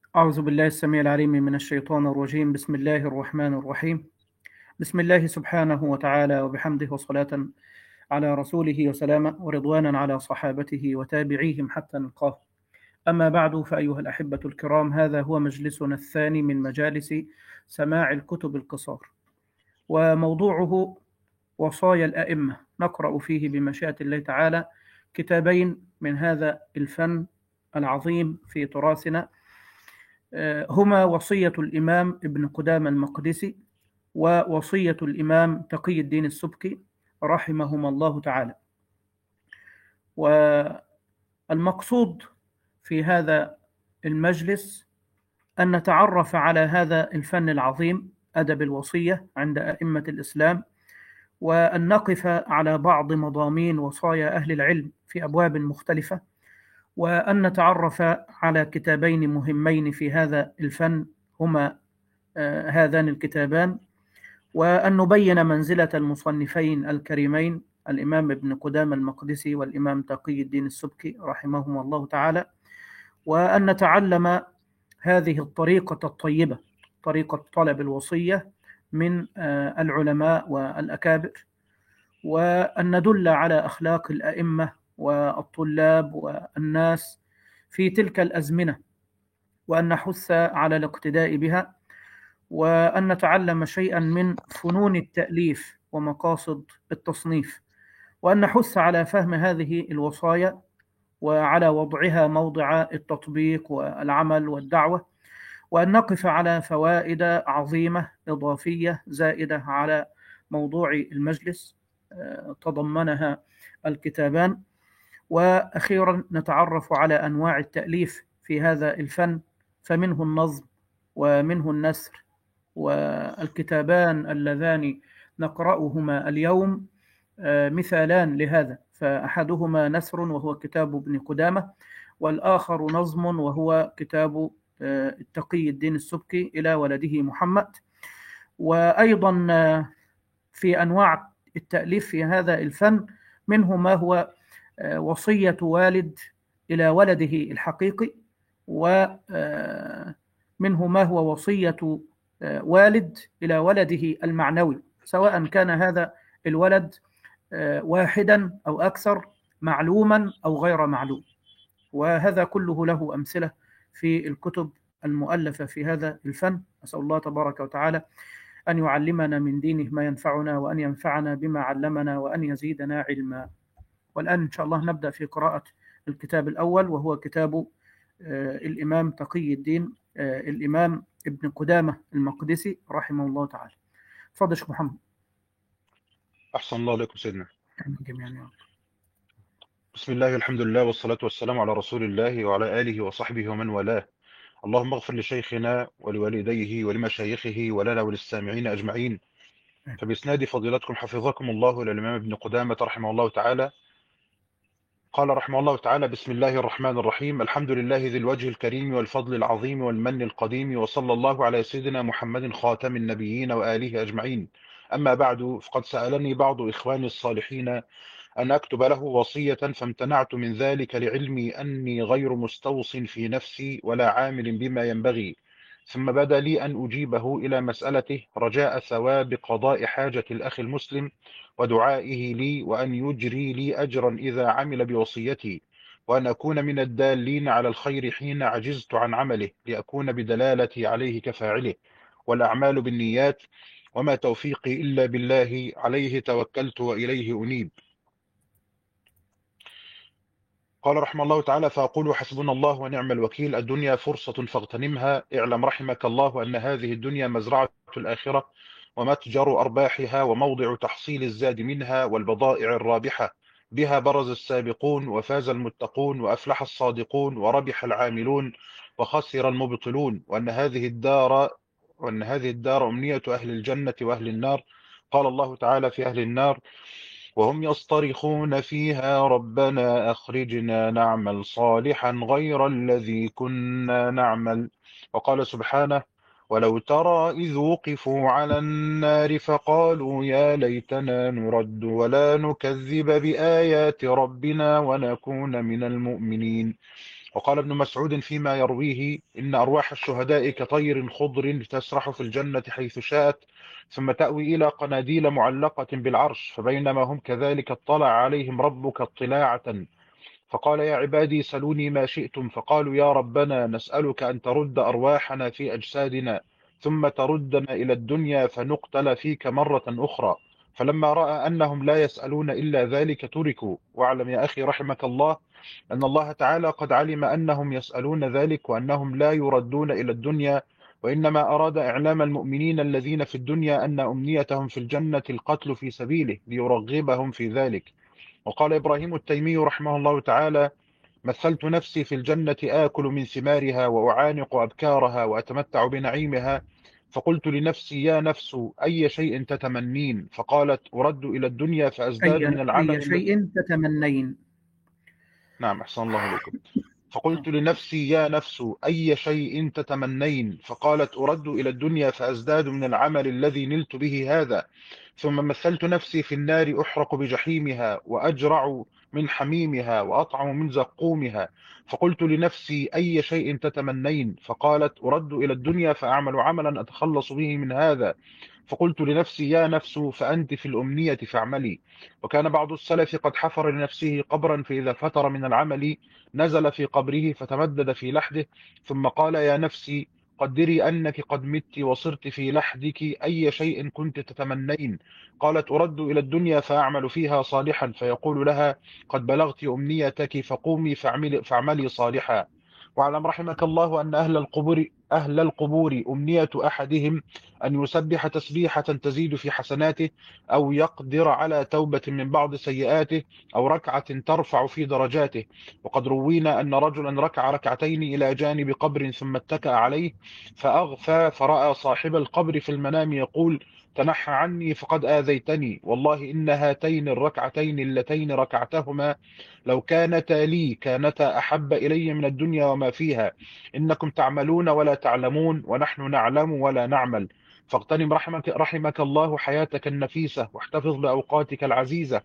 أعوذ بالله السميع العليم من الشيطان الرجيم. بسم الله الرحمن الرحيم. بسم الله سبحانه وتعالى وبحمده، وصلاة على رسوله وسلاما ورضوانا على صحابته وتابعيهم حتى نلقاه. أما بعد، فأيها الأحبة الكرام، هذا هو مجلسنا الثاني من مجالس سماع الكتب القصار، وموضوعه وصايا الأئمة. نقرأ فيه بمشيئة الله تعالى كتابين من هذا الفن العظيم في تراثنا، هما وصية الإمام ابن قدامة المقدسي ووصية الإمام تقي الدين السبكي رحمهما الله تعالى. والمقصود في هذا المجلس أن نتعرف على هذا الفن العظيم، أدب الوصية عند أئمة الإسلام، وأن نقف على بعض مضامين وصايا أهل العلم في أبواب مختلفة، وأن نتعرف على كتابين مهمين في هذا الفن، هما هذان الكتابان، وأن نبين منزلة المصنفين الكريمين الإمام ابن قدامة المقدسي والإمام تقي الدين السبكي رحمهما الله تعالى، وأن نتعلم هذه الطريقة الطيبة، طريقة طلب الوصية من العلماء والأكابر، وأن ندل على أخلاق الأئمة والطلاب والناس في تلك الأزمنة، وأن نحث على الاقتداء بها، وأن نتعلم شيئا من فنون التأليف ومقاصد التصنيف، وأن نحث على فهم هذه الوصايا وعلى وضعها موضع التطبيق والعمل والدعوة، وأن نقف على فوائد عظيمة إضافية زائدة على موضوع المجلس تضمنها الكتابان. وأخيرا نتعرف على أنواع التأليف في هذا الفن، فمنه النظم ومنه النثر، والكتابان اللذان نقرأهما اليوم مثالان لهذا، فأحدهما نثر وهو كتاب ابن قدامة، والآخر نظم وهو كتاب التقي الدين السبكي إلى ولده محمد. وأيضا في أنواع التأليف في هذا الفن منه ما هو وصية والد إلى ولده الحقيقي، ومنه ما هو وصية والد إلى ولده المعنوي، سواء كان هذا الولد واحدا أو أكثر، معلوما أو غير معلوم. وهذا كله له أمثلة في الكتب المؤلفة في هذا الفن. أسأل الله تبارك وتعالى أن يعلمنا من دينه ما ينفعنا، وأن ينفعنا بما علمنا، وأن يزيدنا علما. والآن إن شاء الله نبدأ في قراءة الكتاب الأول، وهو كتاب الإمام تقي الدين الإمام ابن قدامة المقدسي رحمه الله تعالى. تفضل شيخ محمد. أحسن الله عليكم سيدنا. جميعا. بسم الله والحمد لله والصلاة والسلام على رسول الله وعلى آله وصحبه ومن والاه. اللهم اغفر لشيخنا ولوالديه ولمشايخه ولنا وللسامعين أجمعين. فبإسناد فضيلتكم حفظكم الله إلى الإمام ابن قدامة رحمه الله تعالى. قال رحمه الله تعالى: بسم الله الرحمن الرحيم. الحمد لله ذي الوجه الكريم والفضل العظيم والمن القديم، وصلى الله على سيدنا محمد خاتم النبيين وآله أجمعين. أما بعد، فقد سألني بعض إخواني الصالحين أن أكتب له وصية، فامتنعت من ذلك لعلمي أني غير مستوص في نفسي ولا عامل بما ينبغي، ثم بدا لي أن أجيبه إلى مسألته رجاء ثواب قضاء حاجة الأخ المسلم ودعائه لي، وأن يجري لي أجرا إذا عمل بوصيتي، وأن أكون من الدالين على الخير حين عجزت عن عمله، لأكون بدلالتي عليه كفاعله. والأعمال بالنيات، وما توفيقي إلا بالله، عليه توكلت وإليه أنيب. قال رحمه الله تعالى: فأقول حسبنا الله ونعم الوكيل. الدنيا فرصة فاغتنمها. اعلم رحمك الله أن هذه الدنيا مزرعة الآخرة، ومتجر أرباحها، وموضع تحصيل الزاد منها، والبضائع الرابحة. بها برز السابقون، وفاز المتقون، وأفلح الصادقون، وربح العاملون، وخسر المبطلون. وأن هذه الدار أمنية أهل الجنة وأهل النار. قال الله تعالى في أهل النار: وهم يصطرخون فيها ربنا أخرجنا نعمل صالحا غير الذي كنا نعمل. وقال سبحانه: ولو ترى إذ وقفوا على النار فقالوا يا ليتنا نرد ولا نكذب بآيات ربنا ونكون من المؤمنين. وقال ابن مسعود فيما يرويه: إن أرواح الشهداء كطير خضر تسرح في الجنة حيث شاءت، ثم تأوي إلى قناديل معلقة بالعرش، فبينما هم كذلك اطلع عليهم ربك اطلاعة، فقال: يا عبادي سلوني ما شئتم، فقالوا: يا ربنا نسألك أن ترد أرواحنا في أجسادنا ثم تردنا إلى الدنيا فنقتل فيك مرة أخرى. فلما رأى أنهم لا يسألون إلا ذلك تركوا. واعلم يا أخي رحمك الله أن الله تعالى قد علم أنهم يسألون ذلك، وأنهم لا يردون إلى الدنيا، وإنما أراد إعلام المؤمنين الذين في الدنيا أن أمنيتهم في الجنة القتل في سبيله ليرغبهم في ذلك. وقال إبراهيم التيمي رحمه الله تعالى: مثلت نفسي في الجنة آكل من ثمارها وأعانق أبكارها وأتمتع بنعيمها، فقلت لنفسي: يا نفس أي شيء تتمنين؟ فقالت: أرد إلى الدنيا فأزداد من أي العمل شيء تتمنين. نعم، أحسن الله إليكم. فقلت لنفسي: يا نفس أي شيء تتمنين؟ فقالت: أرد إلى الدنيا فأزداد من العمل الذي نلت به هذا. ثم مثلت نفسي في النار أحرق بجحيمها وأجرع من حميمها وأطعم من زقومها، فقلت لنفسي: أي شيء تتمنين؟ فقالت: أرد إلى الدنيا فأعمل عملا أتخلص به من هذا. فقلت لنفسي: يا نفس فأنت في الأمنية فاعملي. وكان بعض السلف قد حفر لنفسه قبرا، فإذا فتر من العمل نزل في قبره فتمدد في لحده، ثم قال: يا نفسي قدري أنك قد مت وصرت في لحدك، أي شيء كنت تتمنين؟ قالت: أرد إلى الدنيا فأعمل فيها صالحا، فيقول لها: قد بلغت أمنيتك فقومي فاعملي صالحا. واعلم رحمك الله أن أهل القبور أمنية أحدهم أن يسبح تسبيحة تزيد في حسناته، أو يقدر على توبة من بعض سيئاته، أو ركعة ترفع في درجاته. وقد روينا أن رجلا ركع ركعتين إلى جانب قبر ثم اتكأ عليه فأغفى، فرأى صاحب القبر في المنام يقول: تنحى عني فقد آذيتني، والله إن هاتين الركعتين اللتين ركعتهما لو كانتا لي كانتا أحب إلي من الدنيا وما فيها. إنكم تعملون ولا تعلمون، ونحن نعلم ولا نعمل. فاغتنم رحمك الله حياتك النفيسة، واحتفظ بأوقاتك العزيزة،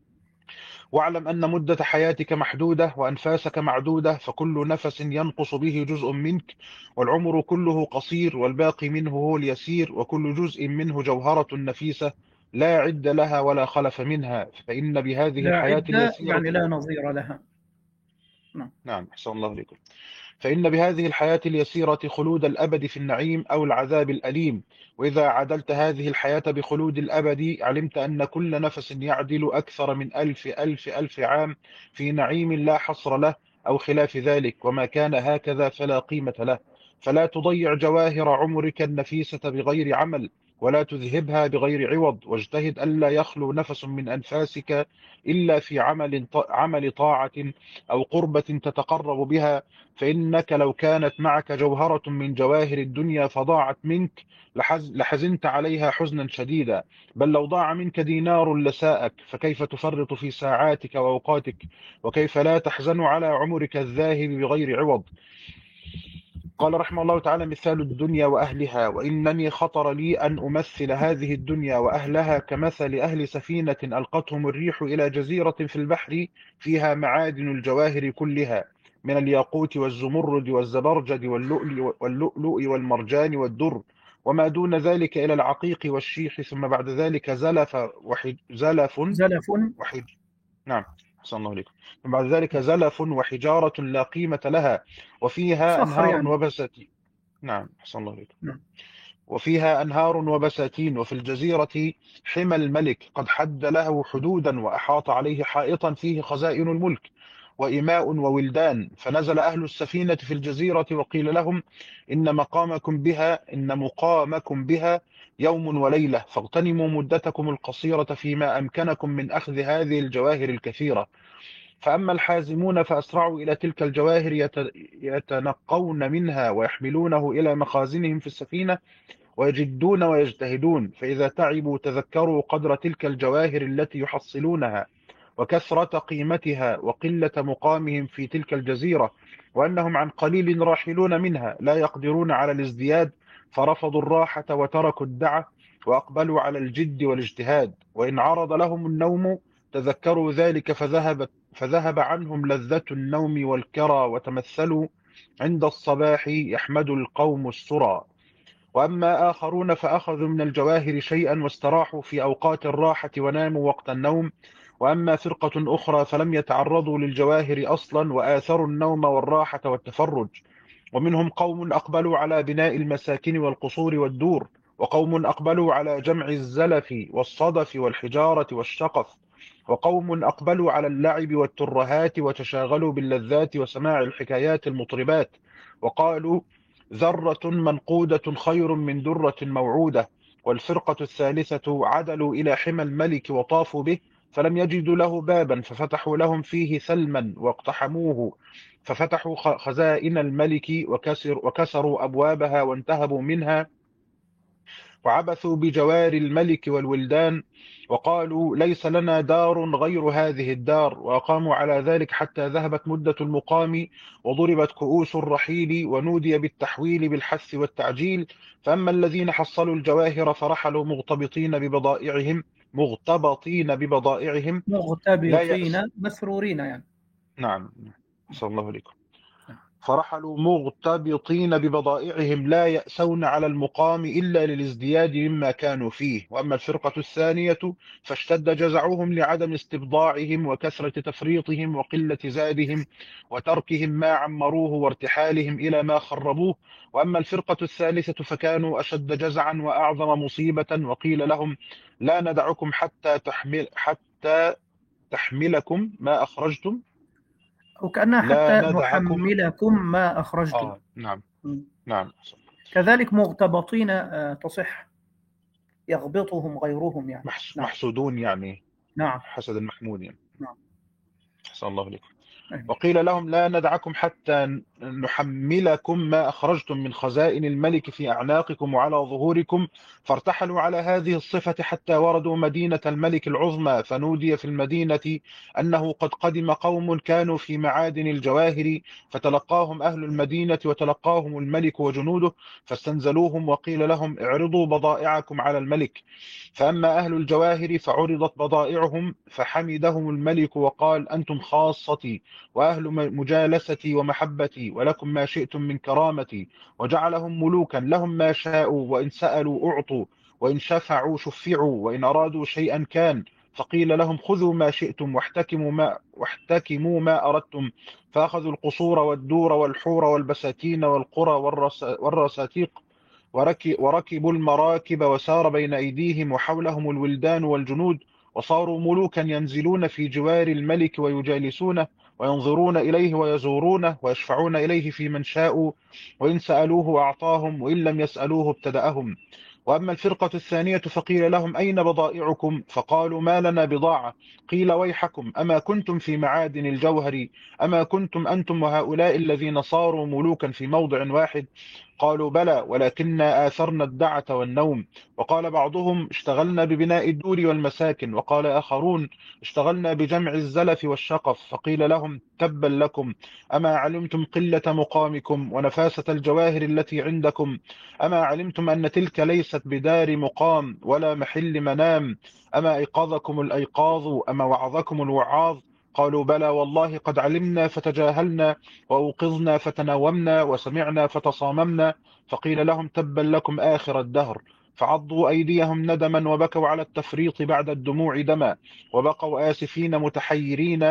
واعلم أن مدة حياتك محدودة وأنفاسك معدودة، فكل نفس ينقص به جزء منك، والعمر كله قصير والباقي منه هو اليسير، وكل جزء منه جوهرة نفيسة لا عد لها ولا خلف منها. فإن بهذه لا الحياة عدة اليسيرة يعني لا نظير لها. نعم. نعم، أحسن الله إليكم. فإن بهذه الحياة اليسيرة خلود الأبد في النعيم أو العذاب الأليم. وإذا عدلت هذه الحياة بخلود الأبد علمت أن كل نفس يعدل أكثر من ألف ألف ألف عام في نعيم لا حصر له، أو خلاف ذلك، وما كان هكذا فلا قيمة له. فلا تضيع جواهر عمرك النفيسة بغير عمل، ولا تذهبها بغير عوض، واجتهد ألا يخلو نفس من أنفاسك إلا في عمل طاعة أو قربة تتقرب بها. فإنك لو كانت معك جوهرة من جواهر الدنيا فضاعت منك لحزنت عليها حزنا شديدا، بل لو ضاع منك دينار لساءك، فكيف تفرط في ساعاتك وأوقاتك؟ وكيف لا تحزن على عمرك الذاهب بغير عوض؟ قال رحمه الله تعالى: مثال الدنيا وأهلها. وإنني خطر لي أن أمثل هذه الدنيا وأهلها كمثل أهل سفينة ألقتهم الريح إلى جزيرة في البحر فيها معادن الجواهر كلها، من الياقوت والزمرد والزبرجد واللؤلؤ والمرجان والدر، وما دون ذلك إلى العقيق والشيح، ثم بعد ذلك زلف زلف. وحج نعم، أحسن الله إليكم. ثم بعد ذلك زلف وحجارة لا قيمة لها، وفيها صخر أنهار يعني. وبساتين. نعم، أحسن الله إليكم. نعم. وفيها أنهار وبساتين. وفي الجزيرة حمى الملك قد حد له حدودا، وأحاط عليه حائطا فيه خزائن الملك وإماء وولدان. فنزل أهل السفينة في الجزيرة وقيل لهم: إن مقامكم بها يوم وليلة، فاغتنموا مدتكم القصيرة فيما أمكنكم من أخذ هذه الجواهر الكثيرة. فأما الحازمون فأسرعوا إلى تلك الجواهر يتنقون منها ويحملونه إلى مخازنهم في السفينة، ويجدون ويجتهدون، فإذا تعبوا تذكروا قدر تلك الجواهر التي يحصلونها، وكثرة قيمتها، وقلة مقامهم في تلك الجزيرة، وأنهم عن قليل راحلون منها لا يقدرون على الازدياد، فرفضوا الراحة وتركوا الدعة، وأقبلوا على الجد والاجتهاد. وإن عرض لهم النوم تذكروا ذلك فذهب عنهم لذة النوم والكرى، وتمثلوا عند الصباح يحمد القوم السرى. وأما آخرون فأخذوا من الجواهر شيئا واستراحوا في أوقات الراحة وناموا وقت النوم. وأما فرقة أخرى فلم يتعرضوا للجواهر أصلا وآثروا النوم والراحة والتفرج. ومنهم قوم أقبلوا على بناء المساكن والقصور والدور، وقوم أقبلوا على جمع الزلف والصدف والحجارة والشقف، وقوم أقبلوا على اللعب والترهات وتشاغلوا باللذات وسماع الحكايات المطربات، وقالوا ذرة منقودة خير من درة موعودة. والفرقة الثالثة عدلوا إلى حمى الملك وطافوا به، فلم يجدوا له بابا ففتحوا لهم فيه سلما واقتحموه، ففتحوا خزائن الملك وكسروا أبوابها وانتهبوا منها، وعبثوا بجوار الملك والولدان، وقالوا ليس لنا دار غير هذه الدار، وأقاموا على ذلك حتى ذهبت مدة المقام، وضربت كؤوس الرحيل، ونودي بالتحويل بالحث والتعجيل. فأما الذين حصلوا الجواهر فرحلوا مغتبطين ببضائعهم لا يأس. مغتبطين مسرورين يعني. نعم، صلى الله عليكم. فرحلوا مغتبطين ببضائعهم لا يأسون على المقام إلا للازدياد مما كانوا فيه. وأما الفرقة الثانية فاشتد جزعهم لعدم استبضاعهم وكثرة تفريطهم وقلة زادهم وتركهم ما عمروه وارتحالهم إلى ما خربوه. وأما الفرقة الثالثة فكانوا أشد جزعا وأعظم مصيبة، وقيل لهم لا ندعكم حتى تحملكم ما أخرجتم. وكأنها لا حتى ندعكم. نحملكم ما أخرجتم. نعم. م. نعم. كذلك مغتبطين تصح، يغبطهم غيرهم يعني. نعم. محسودون يعني. نعم. حسد المحمود يعني. نعم. أحسن الله عليكم. أيوة. وقيل لهم لا ندعكم حتى نحملكم ما أخرجتم من خزائن الملك في أعناقكم وعلى ظهوركم. فارتحلوا على هذه الصفة حتى وردوا مدينة الملك العظمى، فنودي في المدينة أنه قد قدم قوم كانوا في معادن الجواهر، فتلقاهم أهل المدينة وتلقاهم الملك وجنوده، فاستنزلوهم وقيل لهم اعرضوا بضائعكم على الملك. فأما أهل الجواهر فعرضت بضائعهم، فحمدهم الملك وقال أنتم خاصتي وأهل مجالستي ومحبتي، ولكم ما شئتم من كرامتي، وجعلهم ملوكا لهم ما شاءوا، وإن سألوا أعطوا، وإن شفعوا شفعوا، وإن أرادوا شيئا كان. فقيل لهم خذوا ما شئتم واحتكموا ما أردتم. فأخذوا القصور والدور والحور والبساتين والقرى والرساتيق، وركبوا المراكب، وسار بين أيديهم وحولهم الولدان والجنود، وصاروا ملوكا ينزلون في جوار الملك ويجالسونه، وينظرون إليه ويزورونه، ويشفعون إليه في من شاءوا، وإن سألوه أعطاهم، وإن لم يسألوه ابتدأهم. وأما الفرقة الثانية فقيل لهم أين بضائعكم؟ فقالوا ما لنا بضاعة. قيل ويحكم، أما كنتم في معادن الجوهر؟ أما كنتم أنتم وهؤلاء الذين صاروا ملوكا في موضع واحد؟ قالوا بلى، ولكننا آثرنا الدعة والنوم. وقال بعضهم اشتغلنا ببناء الدور والمساكن، وقال آخرون اشتغلنا بجمع الزلف والشقف. فقيل لهم تبا لكم، أما علمتم قلة مقامكم ونفاسة الجواهر التي عندكم؟ أما علمتم أن تلك ليست بدار مقام ولا محل منام؟ أما أيقظكم الأيقاظ؟ أما وعظكم الوعاظ؟ قالوا بلى والله قد علمنا فتجاهلنا، وأوقظنا فتناومنا، وسمعنا فتصاممنا. فقيل لهم تبا لكم آخر الدهر. فعضوا أيديهم ندما، وبكوا على التفريط بعد الدموع دما، وبقوا آسفين متحيرين،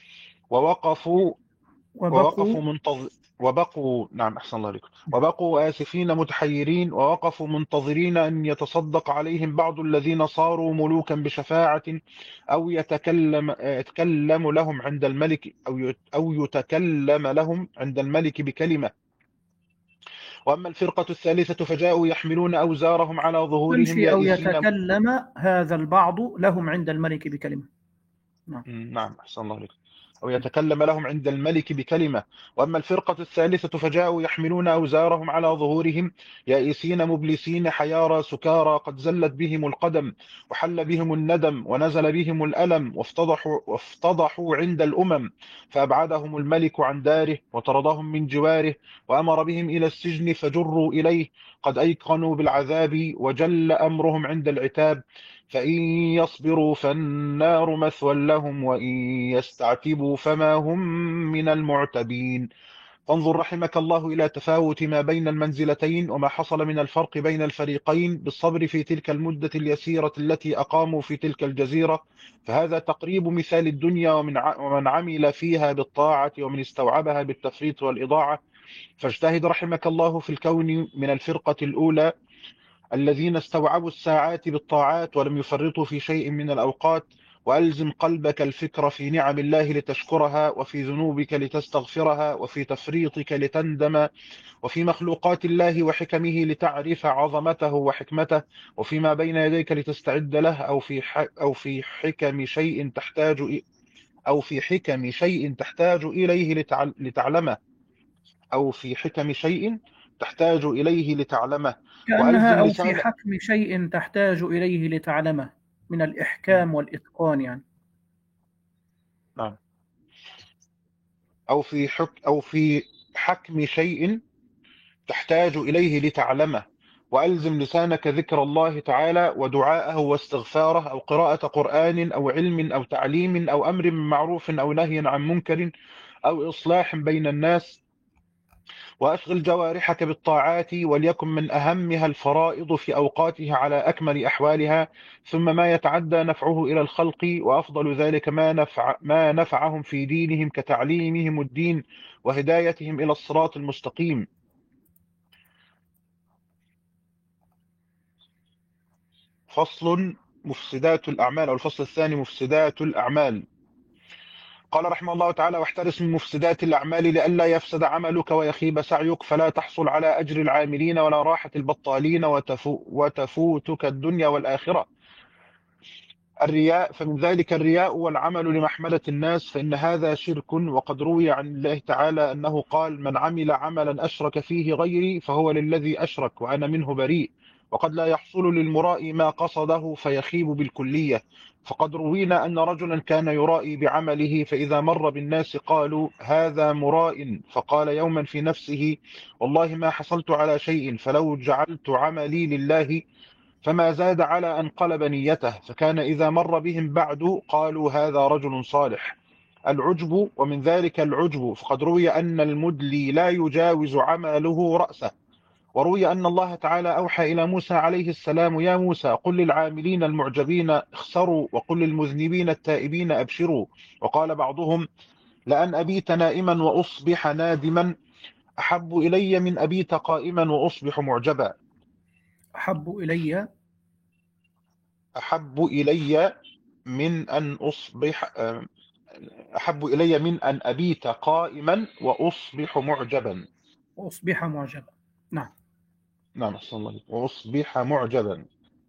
ووقفوا وبقوا ووقفوا منتظر نعم، أحسن الله عليكم. وبقوا آسفين متحيرين، ووقفوا منتظرين أن يتصدق عليهم بعض الذين صاروا ملوكا بشفاعة، أو يتكلم لهم عند الملك، أو يتكلم لهم عند الملك بكلمة. وأما الفرقة الثالثة فجاءوا يحملون أوزارهم على ظهورهم تمشي أو يائسين. يتكلم هذا البعض لهم عند الملك بكلمة. نعم. نعم، أحسن الله عليكم. أو يتكلم لهم عند الملك بكلمة. وأما الفرقة الثالثة فجاءوا يحملون أوزارهم على ظهورهم يائسين مبلسين حيارى سكارى، قد زلت بهم القدم، وحل بهم الندم، ونزل بهم الألم، وافتضحوا عند الأمم. فأبعدهم الملك عن داره، وطردهم من جواره، وأمر بهم إلى السجن فجروا إليه، قد أيقنوا بالعذاب، وجل أمرهم عند العتاب. فإن يصبروا فالنار مثوى لهم وإن يستعتبوا فما هم من المعتبين. فانظر رحمك الله إلى تفاوت ما بين المنزلتين وما حصل من الفرق بين الفريقين بالصبر في تلك المدة اليسيرة التي أقاموا في تلك الجزيرة. فهذا تقريب مثال الدنيا ومن عمل فيها بالطاعة ومن استوعبها بالتفريط والإضاعة. فاجتهد رحمك الله في الكون من الفرقة الأولى الذين استوعبوا الساعات بالطاعات ولم يفرطوا في شيء من الأوقات. وألزم قلبك الفكر في نعم الله لتشكرها، وفي ذنوبك لتستغفرها، وفي تفريطك لتندم، وفي مخلوقات الله وحكمه لتعرف عظمته وحكمته، وفيما بين يديك لتستعد له، أو في حكم شيء تحتاج إليه لتعلمه، أو في حكم شيء تحتاج إليه لتعلمه. كأنها وألزم أو في لسانك. حكم شيء تحتاج إليه لتعلمه، من الإحكام والإتقان يعني. نعم. أو في حكم شيء تحتاج إليه لتعلمه. وألزم لسانك ذكر الله تعالى ودعاءه واستغفاره، أو قراءة قرآن، أو علم، أو تعليم، أو أمر معروف، أو نهي عن منكر، أو إصلاح بين الناس. وأشغل جوارحك بالطاعات، وليكن من أهمها الفرائض في أوقاتها على أكمل أحوالها، ثم ما يتعدى نفعه إلى الخلق، وأفضل ذلك ما نفعهم في دينهم كتعليمهم الدين وهدايتهم إلى الصراط المستقيم. فصل مفسدات الأعمال، أو الفصل الثاني مفسدات الأعمال. قال رحمه الله تعالى: واحترس من مفسدات الأعمال لئلا يفسد عملك ويخيب سعيك، فلا تحصل على أجر العاملين ولا راحة البطالين، وتفوتك الدنيا والآخرة. الرياء، فمن ذلك الرياء والعمل لمحمدة الناس، فإن هذا شرك. وقد روي عن الله تعالى أنه قال: من عمل عملا أشرك فيه غيري فهو للذي أشرك وأنا منه بريء. وقد لا يحصل للمرائي ما قصده فيخيب بالكلية. فقد روينا أن رجلا كان يرائي بعمله، فإذا مر بالناس قالوا: هذا مراء. فقال يوما في نفسه: والله ما حصلت على شيء، فلو جعلت عملي لله فما زاد على أن قلب نيته. فكان إذا مر بهم بعد قالوا: هذا رجل صالح. العجب، ومن ذلك العجب، فقد روي أن المدلي لا يجاوز عمله رأسه. وروي أن الله تعالى أوحى إلى موسى عليه السلام: يا موسى قل للعاملين المعجبين اخسروا، وقل للمذنبين التائبين أبشروا. وقال بعضهم: لأن أبيت نائما وأصبح نادما أحب إلي من أبيت قائما وأصبح معجبا. أحب إلي أحب إلي من أن أصبح أحب إلي من أن أبيت قائما وأصبح معجبا. وأصبح معجبا. نعم. نعم، أحسن الله عليك. وأصبح معجبا.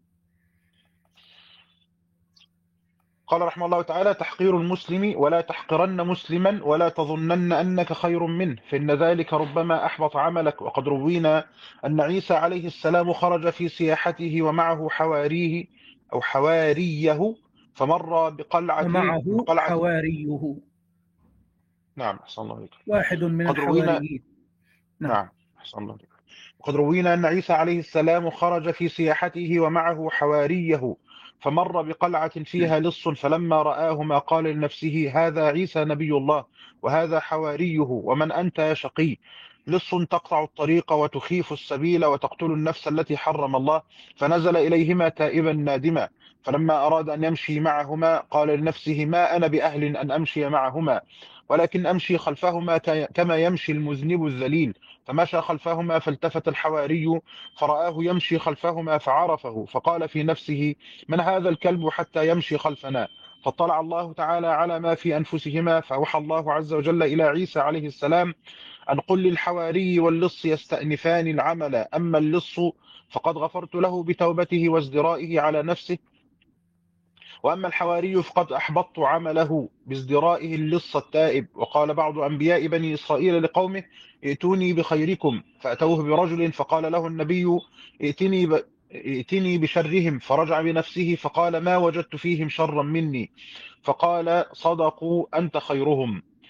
قال رحمه الله تعالى: تحقير المسلم، ولا تحقرن مسلما ولا تظنن أنك خير منه، فإن ذلك ربما أحبط عملك. وقد روينا أن عيسى عليه السلام خرج في سياحته ومعه حواريه أو حواريه، فمر ومعه بقلعة. حواريه، نعم، أحسن الله عليك. واحد من قد روينا الحواريين. نعم. نعم، أحسن الله عليك. وقد روينا أن عيسى عليه السلام خرج في سياحته ومعه حواريه، فمر بقلعة فيها لص، فلما رآهما قال لنفسه: هذا عيسى نبي الله، وهذا حواريه، ومن أنت يا شقي؟ لص تقطع الطريق وتخيف السبيل وتقتل النفس التي حرم الله. فنزل إليهما تائبا نادما. فلما أراد أن يمشي معهما قال لنفسه: ما أنا بأهل أن أمشي معهما، ولكن أمشي خلفهما كما يمشي المذنب الذليل. فمشى خلفهما، فالتفت الحواري فرآه يمشي خلفهما فعرفه، فقال في نفسه: من هذا الكلب حتى يمشي خلفنا؟ فاطلع الله تعالى على ما في أنفسهما، فأوحى الله عز وجل إلى عيسى عليه السلام أن قل للحواري واللص يستأنفان العمل، أما اللص فقد غفرت له بتوبته وازدرائه على نفسه، وأما الحواري فقد أحبطت عمله بازدرائه اللص التائب. وقال بعض أنبياء بني إسرائيل لقومه: ائتوني بخيركم، فأتوه برجل فقال له النبي: ائتني بشرهم، فرجع بنفسه فقال: ما وجدت فيهم شرا مني. فقال: صدقوا، أنت خيرهم.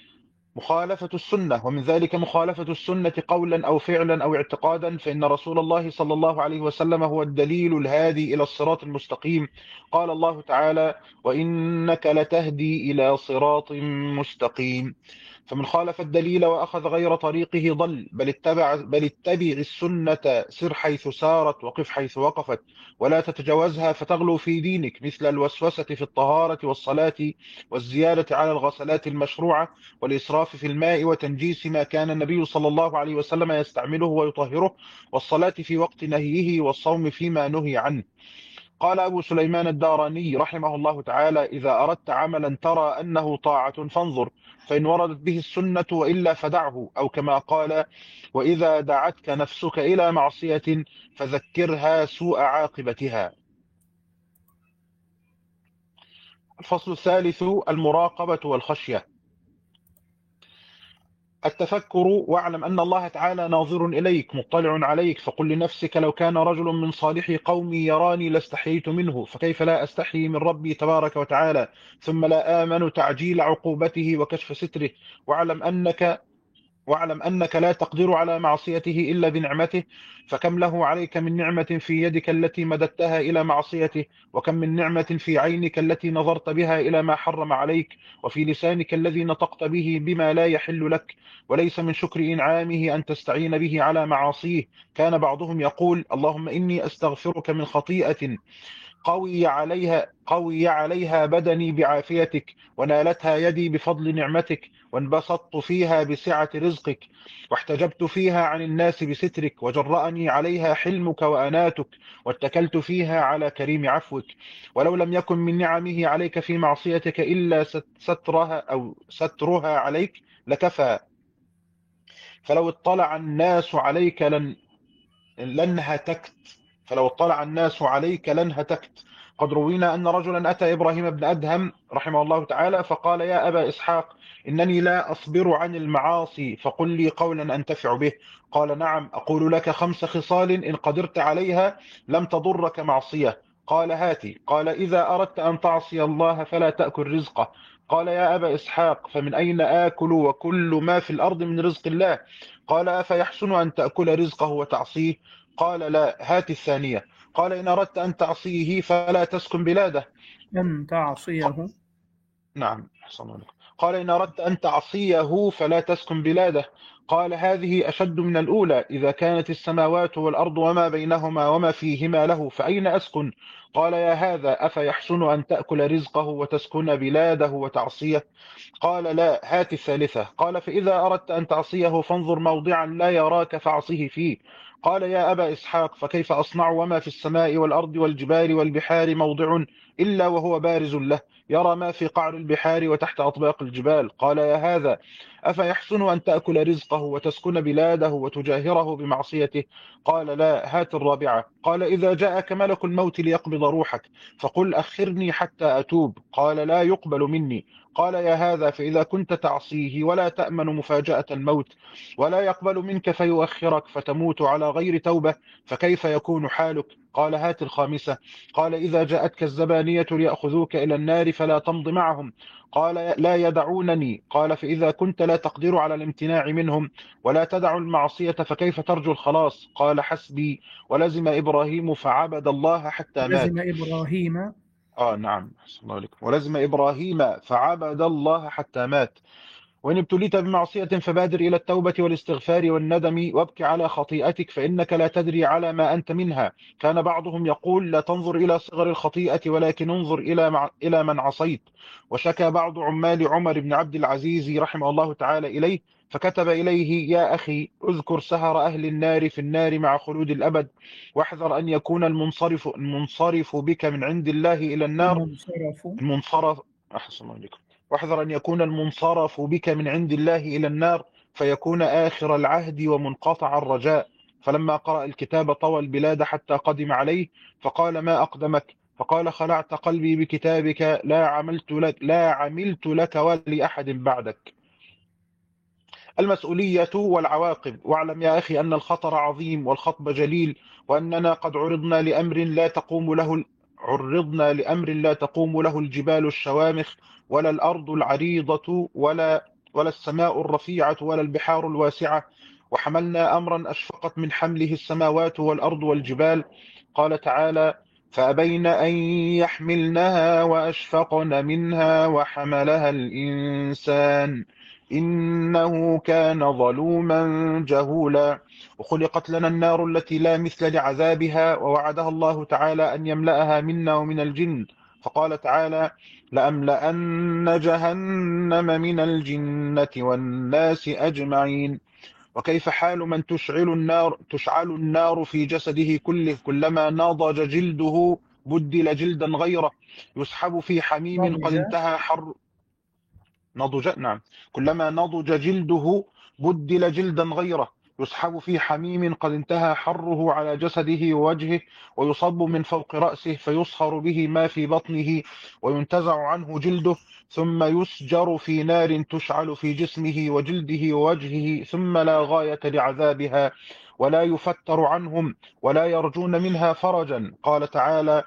مخالفة السنة، ومن ذلك مخالفة السنة قولا أو فعلا أو اعتقادا، فإن رسول الله صلى الله عليه وسلم هو الدليل الهادي إلى الصراط المستقيم. قال الله تعالى: وإنك لتهدي إلى صراط مستقيم. فمن خالف الدليل وأخذ غير طريقه ضل، بل اتبع السنة، سر حيث سارت وقف حيث وقفت، ولا تتجاوزها فتغلو في دينك، مثل الوسوسة في الطهارة والصلاة، والزيادة على الغسلات المشروعة، والإسراف في الماء، وتنجيس ما كان النبي صلى الله عليه وسلم يستعمله ويطهره، والصلاة في وقت نهيه، والصوم فيما نهي عنه. قال أبو سليمان الداراني رحمه الله تعالى: إذا أردت عملا ترى أنه طاعة فانظر، فإن وردت به السنة، وإلا فدعه. أو كما قال: وإذا دعتك نفسك إلى معصية فذكرها سوء عاقبتها. الفصل الثالث: المراقبة والخشية. التفكر: واعلم أن الله تعالى ناظر إليك مطلع عليك، فقل لنفسك: لو كان رجل من صالح قومي يراني لاستحييت منه، فكيف لا أستحيي من ربي تبارك وتعالى؟ ثم لا آمن تعجيل عقوبته وكشف ستره. واعلم أنك واعلم أنك لا تقدر على معصيته إلا بنعمته، فكم له عليك من نعمة في يدك التي مددتها إلى معصيته، وكم من نعمة في عينك التي نظرت بها إلى ما حرم عليك، وفي لسانك الذي نطقت به بما لا يحل لك. وليس من شكر إنعامه أن تستعين به على معاصيه. كان بعضهم يقول: اللهم إني أستغفرك من خطيئة قوي عليها بدني بعافيتك، ونالتها يدي بفضل نعمتك، وانبسطت فيها بسعة رزقك، واحتجبت فيها عن الناس بسترك، وجرأني عليها حلمك وأناتك، واتكلت فيها على كريم عفوك. ولو لم يكن من نعمه عليك في معصيتك إلا سترها عليك لكفى. فلو اطلع الناس عليك لن هتكت فلو اطلع الناس عليك لن هتكت. قد روينا أن رجلا أتى إبراهيم بن أدهم رحمه الله تعالى فقال: يا أبا إسحاق، إنني لا أصبر عن المعاصي، فقل لي قولا أنتفع به. قال: نعم، أقول لك 5 خصال إن قدرت عليها لم تضرك معصية. قال: هاتي. قال: إذا أردت أن تعصي الله فلا تأكل رزقه. قال: يا أبا إسحاق، فمن أين آكل وكل ما في الأرض من رزق الله؟ قال: أفيحسن أن تأكل رزقه وتعصيه؟ قال: لا. هات الثانية. قال: إن أردت أن تعصيه فلا تسكن بلاده. أن تعصيه. نعم، أحسن الله عليك. قال: إن أردت أن تعصيه فلا تسكن بلاده. قال: هذه أشد من الأولى. إذا كانت السماوات والأرض وما بينهما وما فيهما له فأين أسكن؟ قال: يا هذا، أفيحسن أن تأكل رزقه وتسكن بلاده وتعصيه؟ قال: لا. هات الثالثة. قال: فإذا أردت أن تعصيه فانظر موضعا لا يراك فاعصه فيه. قال: يا أبا إسحاق، فكيف أصنع وما في السماء والأرض والجبال والبحار موضع إلا وهو بارز له، يرى ما في قعر البحار وتحت أطباق الجبال؟ قال: يا هذا، أفيحسن أن تأكل رزقه وتسكن بلاده وتجاهره بمعصيته؟ قال: لا. هات الرابعة. قال: إذا جاءك ملك الموت ليقبض روحك فقل: أخرني حتى أتوب. قال: لا يقبل مني. قال: يا هذا، فإذا كنت تعصيه ولا تأمن مفاجأة الموت، ولا يقبل منك فيؤخرك فتموت على غير توبة، فكيف يكون حالك؟ قال: هات الخامسة. قال: إذا جاءتك الزبانية ليأخذوك إلى النار فلا تمض معهم. قال: لا يدعونني. قال: فإذا كنت لا تقدر على الامتناع منهم ولا تدع المعصية فكيف ترجو الخلاص؟ قال: حسبي. ولزم إبراهيم فعبد الله حتى مات. لزم إبراهيم. نعم، أحسن الله عليكم. ولزم إبراهيم فعبد الله حتى مات. وإن ابتليت بمعصية فبادر إلى التوبة والاستغفار والندم، وابك على خطيئتك، فإنك لا تدري على ما أنت منها. كان بعضهم يقول: لا تنظر إلى صغر الخطيئة ولكن انظر إلى من عصيت. وشكى بعض عمال عمر بن عبد العزيز رحمه الله تعالى إليه، فكتب إليه: يا أخي، اذكر سهر أهل النار في النار مع خلود الأبد، واحذر أن يكون المنصرف بك من عند الله إلى النار. المنصرف. المنصرف أحسن الله عليكم. واحذر أن يكون المنصرف بك من عند الله إلى النار، فيكون آخر العهد ومنقطع الرجاء. فلما قرأ الكتاب طوى البلاد حتى قدم عليه، فقال: ما أقدمك؟ فقال: خلعت قلبي بكتابك، لا عملت لك ولأحد بعدك. المسؤولية والعواقب. واعلم يا أخي أن الخطر عظيم والخطب جليل، وأننا قد عرضنا لأمر لا تقوم له الجبال الشوامخ، ولا الأرض العريضة، ولا ولا السماء الرفيعة ولا البحار الواسعة، وحملنا أمرا أشفقت من حمله السماوات والأرض والجبال. قال تعالى: فأبين أن يحملنها وأشفقن منها وحملها الإنسان إنه كان ظلوما جهولا. وخلقت لنا النار التي لا مثل لعذابها، ووعدها الله تعالى أن يملأها منا ومن الجن، فقال تعالى: لأملأن جهنم من الجنة والناس أجمعين. وكيف حال من تشعل النار في جسده كله، كلما نضج جلده بدل جلدا غيره، يسحب في حميم قد نضج. انتهى حر نضج نعم كلما نضج جلده بدل جلدا غيره، يسحب في حميم قد انتهى حره على جسده ووجهه، ويصب من فوق رأسه فيصهر به ما في بطنه، وينتزع عنه جلده، ثم يسجر في نار تشعل في جسمه وجلده ووجهه، ثم لا غاية لعذابها ولا يفتر عنهم ولا يرجون منها فرجا. قال تعالى: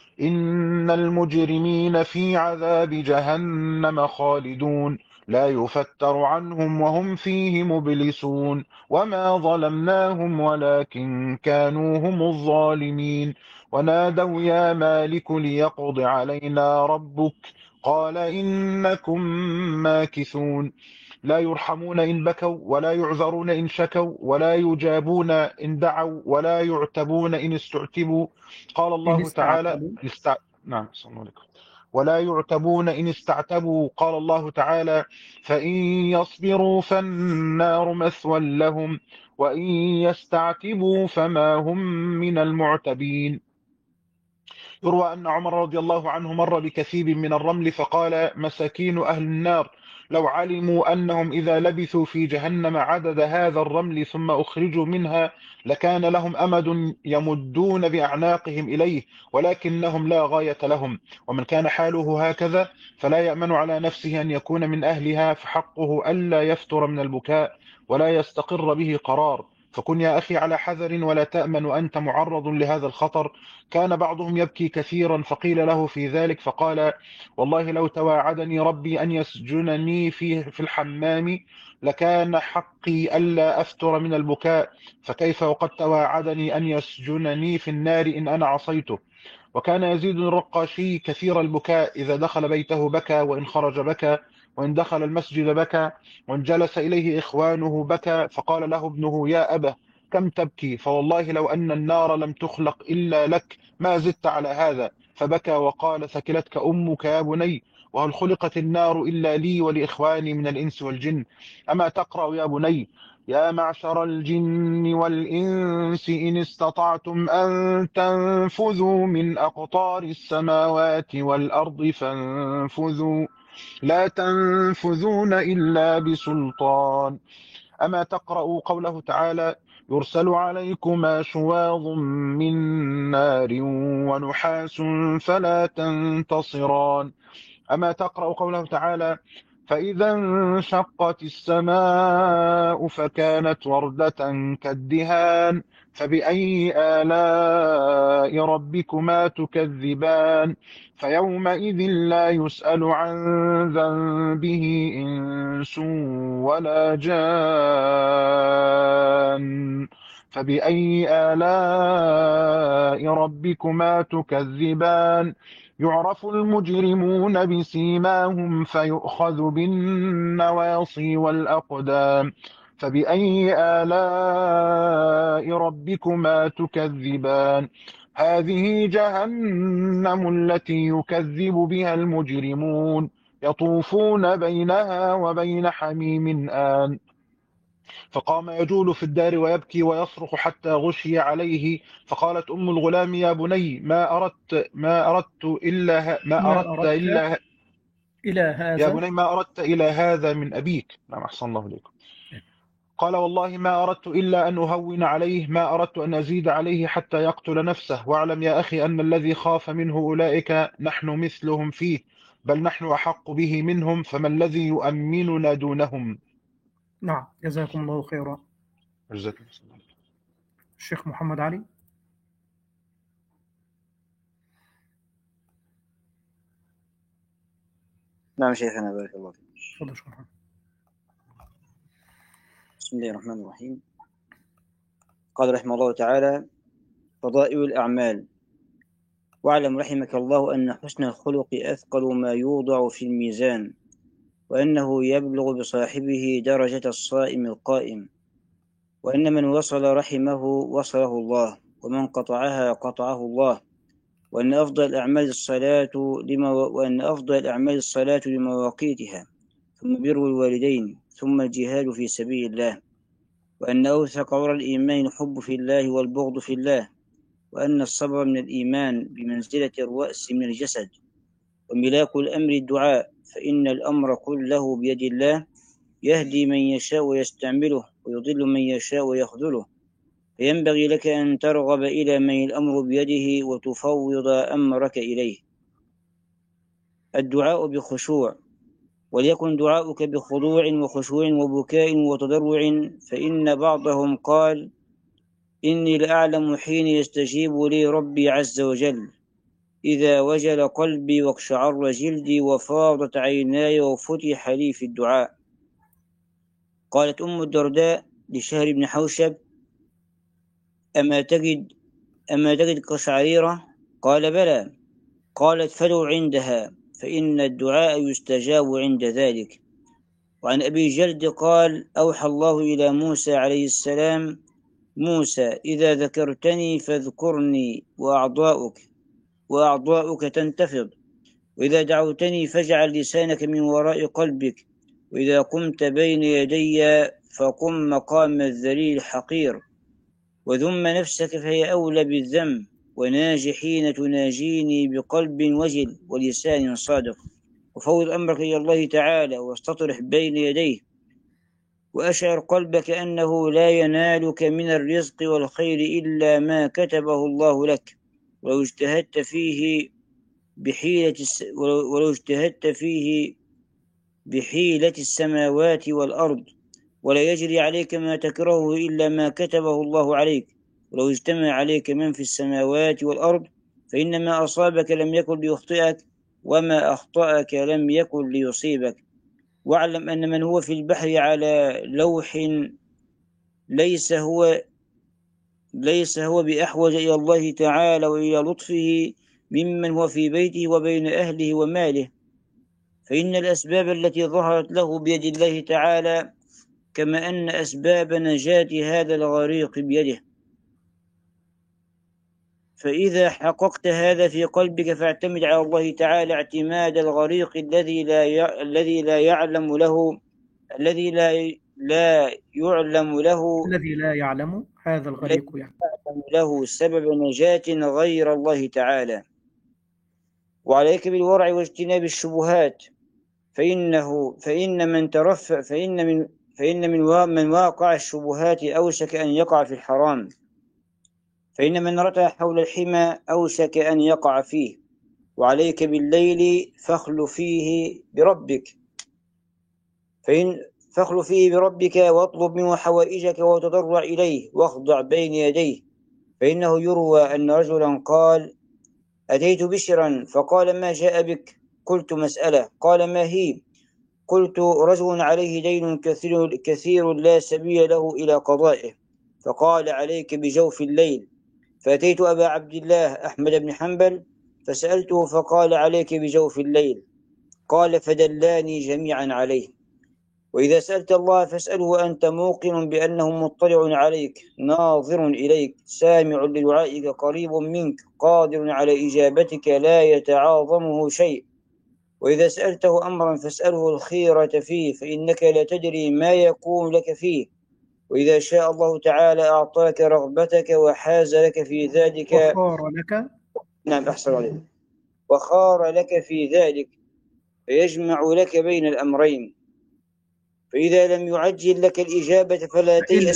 إن المجرمين في عذاب جهنم خالدون لا يفتر عنهم وهم فيه مبلسون. وما ظلمناهم ولكن كانوا هم الظالمين. ونادوا يا مالك ليقض علينا ربك قال إنكم ماكثون. لا يرحمون إن بكوا ولا يعذرون إن شكوا ولا يجابون إن دعوا ولا يعتبون إن استعتبوا. قال إن الله تعالى: استعتبوا. نعم صلى الله عليه وسلم. ولا يعتبون إن استعتبوا. قال الله تعالى: فإن يصبروا فالنار مثوى لهم وإن يستعتبوا فما هم من المعتبين. يروى أن عمر رضي الله عنه مر بكثيب من الرمل فقال: مساكين أهل النار لو علموا أنهم إذا لبثوا في جهنم عدد هذا الرمل ثم أخرجوا منها لكان لهم أمد يمدون بأعناقهم إليه، ولكنهم لا غاية لهم. ومن كان حاله هكذا فلا يأمن على نفسه أن يكون من أهلها، فحقه ألا يفتر من البكاء ولا يستقر به قرار. فكن يا أخي على حذر ولا تأمن وأنت معرض لهذا الخطر. كان بعضهم يبكي كثيرا فقيل له في ذلك فقال: والله لو تواعدني ربي أن يسجنني في الحمام لكان حقي ألا أفتر من البكاء، فكيف وقد تواعدني أن يسجنني في النار إن أنا عصيته. وكان يزيد الرقاشي كثير البكاء، إذا دخل بيته بكى وإن خرج بكى، وإن دخل المسجد بكى، وإن جلس إليه إخوانه بكى. فقال له ابنه: يا أبا كم تبكي؟ فوالله لو أن النار لم تخلق إلا لك ما زدت على هذا. فبكى وقال: ثكلتك أمك يا بني، وهل خلقت النار إلا لي ولإخواني من الإنس والجن؟ أما تقرأ يا بني: يا معشر الجن والإنس إن استطعتم أن تنفذوا من أقطار السماوات والأرض فانفذوا لا تنفذون إلا بسلطان. أما تقرأ قوله تعالى: يرسل عليكما شواظ من نار ونحاس فلا تنتصران. أما تقرأ قوله تعالى: فإذا انشقت السماء فكانت وردة كالدهان فبأي آلاء ربكما تكذبان. فيومئذ لا يسأل عن ذنبه إنس ولا جان. فبأي آلاء ربكما تكذبان. يعرف المجرمون بسيماهم فيؤخذ بالنواصي والأقدام. فبأي آلاء ربكما تكذبان. هذه جهنم التي يكذب بها المجرمون يطوفون بينها وبين حميم آن. فقام يجول في الدار ويبكي ويصرخ حتى غشي عليه. فقالت أم الغلام: يا بني ما أردت إلى يا هذا. بني ما أردت إلى هذا من أبيك؟ نعم أحسن الله إليكم. قال: والله ما أردت إلا أن أهون عليه، ما أردت أن أزيد عليه حتى يقتل نفسه. واعلم يا أخي أن الذي خاف منه أولئك نحن مثلهم فيه، بل نحن أحق به منهم، فما الذي يؤمننا دونهم. نعم، جزاكم الله خيرا. جزاكم الله. الشيخ محمد علي. نعم شيخنا بارك الله فيك. تفضل شيخ محمد. بسم الله الرحمن الرحيم. قال رحمه الله تعالى: فضائل الأعمال. واعلم رحمك الله أن حسن الخلق أثقل ما يوضع في الميزان، وأنه يبلغ بصاحبه درجة الصائم القائم، وأن من وصل رحمه وصله الله، ومن قطعها قطعه الله، وأن أفضل الأعمال الصلاة لمواقيتها، ثم بر الوالدين، ثم الجهاد في سبيل الله، وأن أوثق عرى الإيمان الحب في الله والبغض في الله، وأن الصبر من الإيمان بمنزلة الرأس من الجسد، وملاك الأمر الدعاء، فإن الأمر كله بيد الله، يهدي من يشاء ويستعمله، ويضل من يشاء ويخذله، فينبغي لك أن ترغب إلى من الأمر بيده وتفوض أمرك إليه. الدعاء بخشوع، وليكن دعاؤك بخضوع وخشوع وبكاء وتضرع، فإن بعضهم قال: إني لأعلم حين يستجيب لي ربي عز وجل، إذا وجل قلبي واقشعر جلدي وفاضت عيناي وفتح لي في الدعاء. قالت أم الدرداء لشهر بن حوشب: أما تجد قشعريرة؟ قال: بلى. قالت: فدعوا عندها، فإن الدعاء يستجاب عند ذلك. وعن أبي جلد قال: أوحى الله إلى موسى عليه السلام: موسى، إذا ذكرتني فاذكرني وأعضاؤك تنتفض، وإذا دعوتني فاجعل لسانك من وراء قلبك، وإذا قمت بين يدي فقم مقام الذليل الحقير، وذم نفسك فهي أولى بالذم، وناجي حين تناجيني بقلب وجل ولسان صادق، وفوض أمرك إلى الله تعالى واستطرح بين يديه، وأشعر قلبك أنه لا ينالك من الرزق والخير إلا ما كتبه الله لك، ولو اجتهدت فيه بحيلة السماوات والأرض، ولا يجري عليك ما تكرهه إلا ما كتبه الله عليك، ولو اجتمع عليك من في السماوات والأرض، فإن ما أصابك لم يكن ليخطئك، وما أخطأك لم يكن ليصيبك. واعلم أن من هو في البحر على لوح ليس هو بأحوج إلى الله تعالى وإلى لطفه ممن هو في بيته وبين أهله وماله، فإن الأسباب التي ظهرت له بيد الله تعالى، كما أن أسباب نجاة هذا الغريق بيده. فإذا حققت هذا في قلبك فاعتمد على الله تعالى اعتماد الغريق الذي لا يعلم هذا الغريق له سبب نجاة غير الله تعالى. وعليك بالورع واجتناب الشبهات، فإن من واقع الشبهات أوشك أن يقع في الحرام، فإن من رتع حول الحمى أوشك أن يقع فيه. وعليك بالليل فاخل فيه بربك واطلب منه حوائجك وتضرع إليه واخضع بين يديه، فإنه يروى أن رجلا قال: أتيت بشرا فقال: ما جاء بك؟ قلت: مسألة. قال: ما هي؟ قلت: رجل عليه دين كثير لا سبيل له إلى قضائه، فقال: عليك بجوف الليل. فأتيت أبا عبد الله أحمد بن حنبل فسألته فقال: عليك بجوف الليل. قال: فدلاني جميعا عليه. وإذا سألت الله فاسأله وأنت موقن بأنه مطلع عليك، ناظر إليك، سامع لدعائك، قريب منك، قادر على إجابتك، لا يتعاظمه شيء. وإذا سألته أمرا فاسأله الخيرة فيه، فإنك لا تدري ما يكون لك فيه. وإذا شاء الله تعالى أعطاك رغبتك وحاز لك في ذلك وخار لك في ذلك، فيجمع لك بين الأمرين. فإذا لم يعجل لك الإجابة فلا تيأس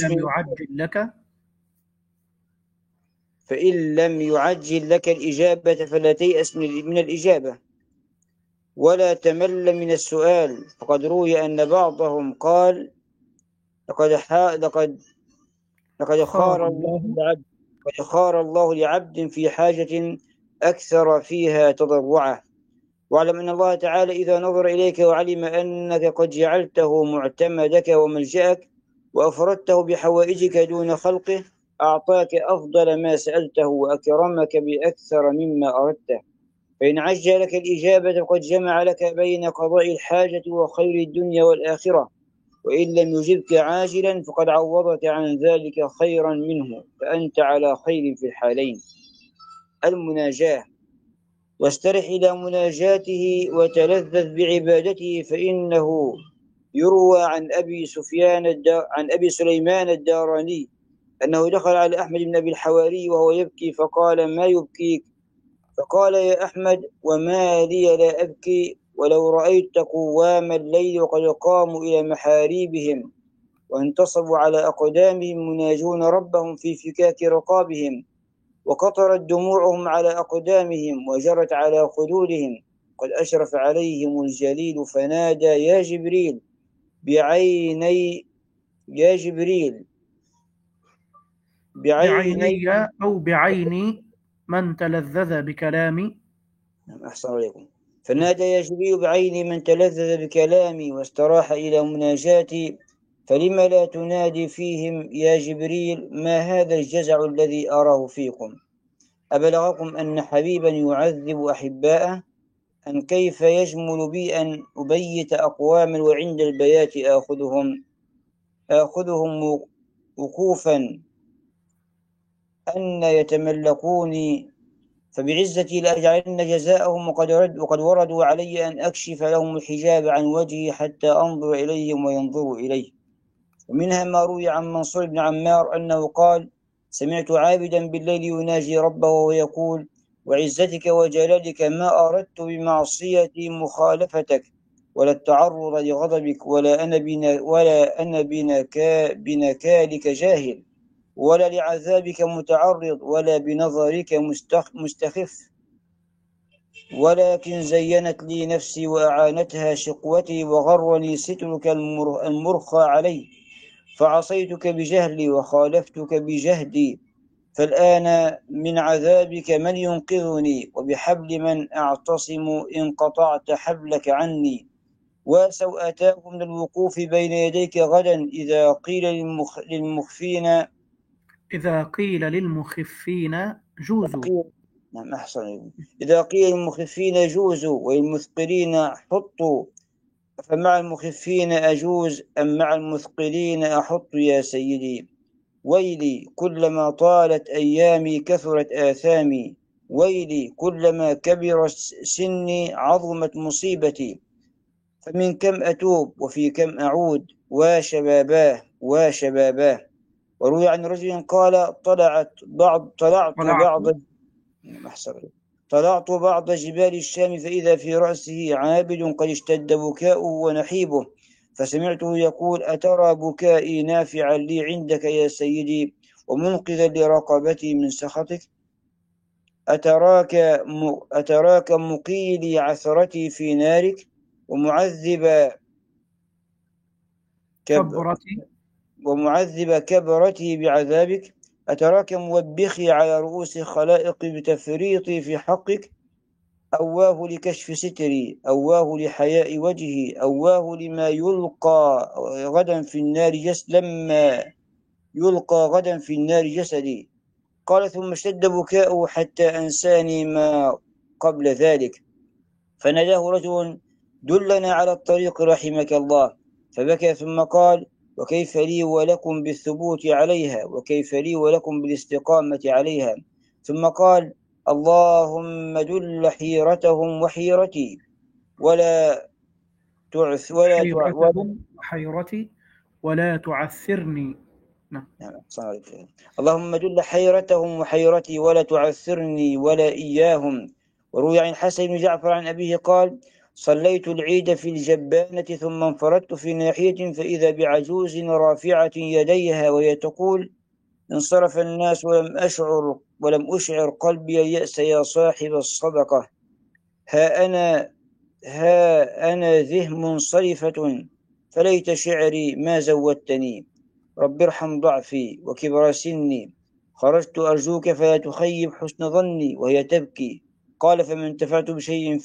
من الإجابة، ولا تمل من السؤال. فقد روي أن بعضهم قال: لقد خار الله لعبد في حاجة أكثر فيها تضرعه. واعلم أن الله تعالى إذا نظر إليك وعلم أنك قد جعلته معتمدك وملجأك وأفردته بحوائجك دون خلقه أعطاك أفضل ما سألته وأكرمك بأكثر مما أردته. فإن عجل لك الإجابة فقد جمع لك بين قضاء الحاجة وخير الدنيا والآخرة، وإن لم يجبك عاجلا فقد عوضك عن ذلك خيرا منه، فأنت على خير في الحالين. المناجاة: واسترح إلى مناجاته وتلذذ بعبادته، فإنه يروى عن أبي سليمان الداراني أنه دخل على أحمد بن أبي الحواري وهو يبكي فقال: ما يبكيك؟ فقال: يا أحمد، وما لي لا أبكي ولو رأيت قوام الليل وقد قاموا إلى محاريبهم وانتصبوا على أقدامهم مناجون ربهم في فكاك رقابهم، وقطرت دموعهم على أقدامهم وجرت على خدودهم، قد أشرف عليهم الجليل فنادى: يا جبريل بعيني أو بعيني من تلذذ بكلامي. أحسن عليكم. فنادى: يا جبريل بعيني من تلذذ بكلامي واستراح إلى مناجاتي، فلم لا تنادي فيهم يا جبريل ما هذا الجزع الذي أراه فيكم؟ أبلغكم أن حبيبا يعذب أحباءه؟ أن كيف يجمل بي أن أبيت أقواما وعند البيات آخذهم وقوفا أن يتملقوني، فبعزتي لأجعلن جزاءهم، وقد وردوا علي أن أكشف لهم الحجاب عن وجهي حتى أنظر إليهم وينظروا إليه. ومنها ما روي عن منصور بن عمار أنه قال: سمعت عابدا بالليل يناجي ربه ويقول: وعزتك وجلالك ما أردت بمعصيتي مخالفتك ولا التعرض لغضبك، ولا أنا بنكالك جاهل، ولا لعذابك متعرض، ولا بنظرك مستخف، ولكن زينت لي نفسي وأعانتها شقوتي وغرني سترك المرخى علي، فعصيتك بجهلي وخالفتك بجهدي، فالآن من عذابك من ينقذني، وبحبل من أعتصم إن قطعت حبلك عني، وسوءتاه من الوقوف بين يديك غدا إذا قيل للمخفين جوزوا. نعم، أحسن. إذا قيل للمخفين جوزوا والمثقلين حطوا، فمع المخفين أجوز أم مع المثقلين أحط يا سيدي؟ ويلي كلما طالت أيامي كثرت آثامي، ويلي كلما كبر سني عظمت مصيبتي، فمن كم أتوب وفي كم أعود وشباباه. وروي عن رجل قال: طلعت بعض جبال الشام فإذا في رأسه عابد قد اشتد بكاؤه ونحيبه، فسمعته يقول: أترى بكائي نافعا لي عندك يا سيدي ومنقذا لرقبتي من سخطك؟ أتراك مقيلي عثرتي في نارك ومعذب كبرتي بعذابك؟ أتراك موبخي على رؤوس خلائق بتفريطي في حقك؟ أواه لكشف ستري، أواه لحياء وجهي، أواه لما يلقى غدا في النار جسدي. قال: ثم اشتد بكاؤه حتى أنساني ما قبل ذلك، فناداه رجل: دلنا على الطريق رحمك الله، فبكى ثم قال: وكيف لي ولكم بالثبوت عليها، وكيف لي ولكم بالاستقامة عليها؟ ثم قال: اللهم دل حيرتهم وحيرتي ولا تعثرني. اللهم دل حيرتهم وحيرتي ولا تعثرني ولا إياهم. وروي عن حسن بن جعفر عن أبيه قال: صليت العيد في الجبانة ثم انفردت في ناحية فإذا بعجوز رافعة يديها وهي تقول: انصرف الناس ولم أشعر قلبي اليأس يا صاحب الصدقة، ها أنا ذه منصرفة، فليت شعري ما زودتني، رب ارحم ضعفي وكبر سني، خرجت أرجوك فلا تخيب حسن ظني، وهي تبكي. قال: فما انتفعت بشيء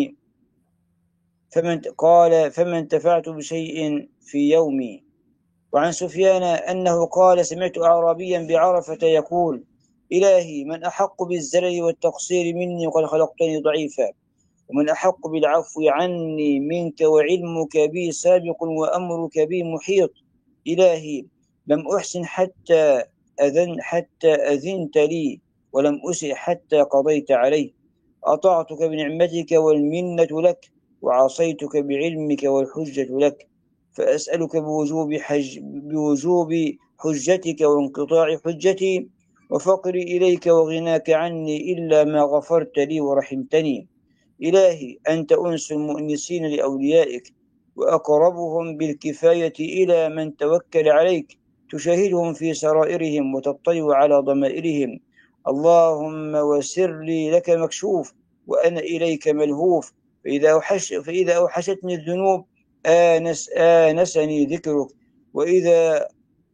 في يومي. وعن سفيان أنه قال سمعت أعرابيا بعرفة يقول إلهي من أحق بالزلل والتقصير مني وقد خلقتني ضعيفا ومن أحق بالعفو عني منك وعلمك بي سابق وأمرك بي محيط إلهي لم أحسن حتى أذنت لي ولم أسئ حتى قضيت علي أطعتك بنعمتك والمنة لك وعصيتك بعلمك والحجة لك فأسألك بوجوب حجتك وانقطاع حجتي وفقري إليك وغناك عني إلا ما غفرت لي ورحمتني إلهي أنت أنس المؤنسين لأوليائك وأقربهم بالكفاية إلى من توكل عليك تشاهدهم في سرائرهم وتطلع على ضمائرهم اللهم وسر لي لك مكشوف وأنا إليك ملهوف فإذا أوحشتني الذنوب آنسني ذكرك وإذا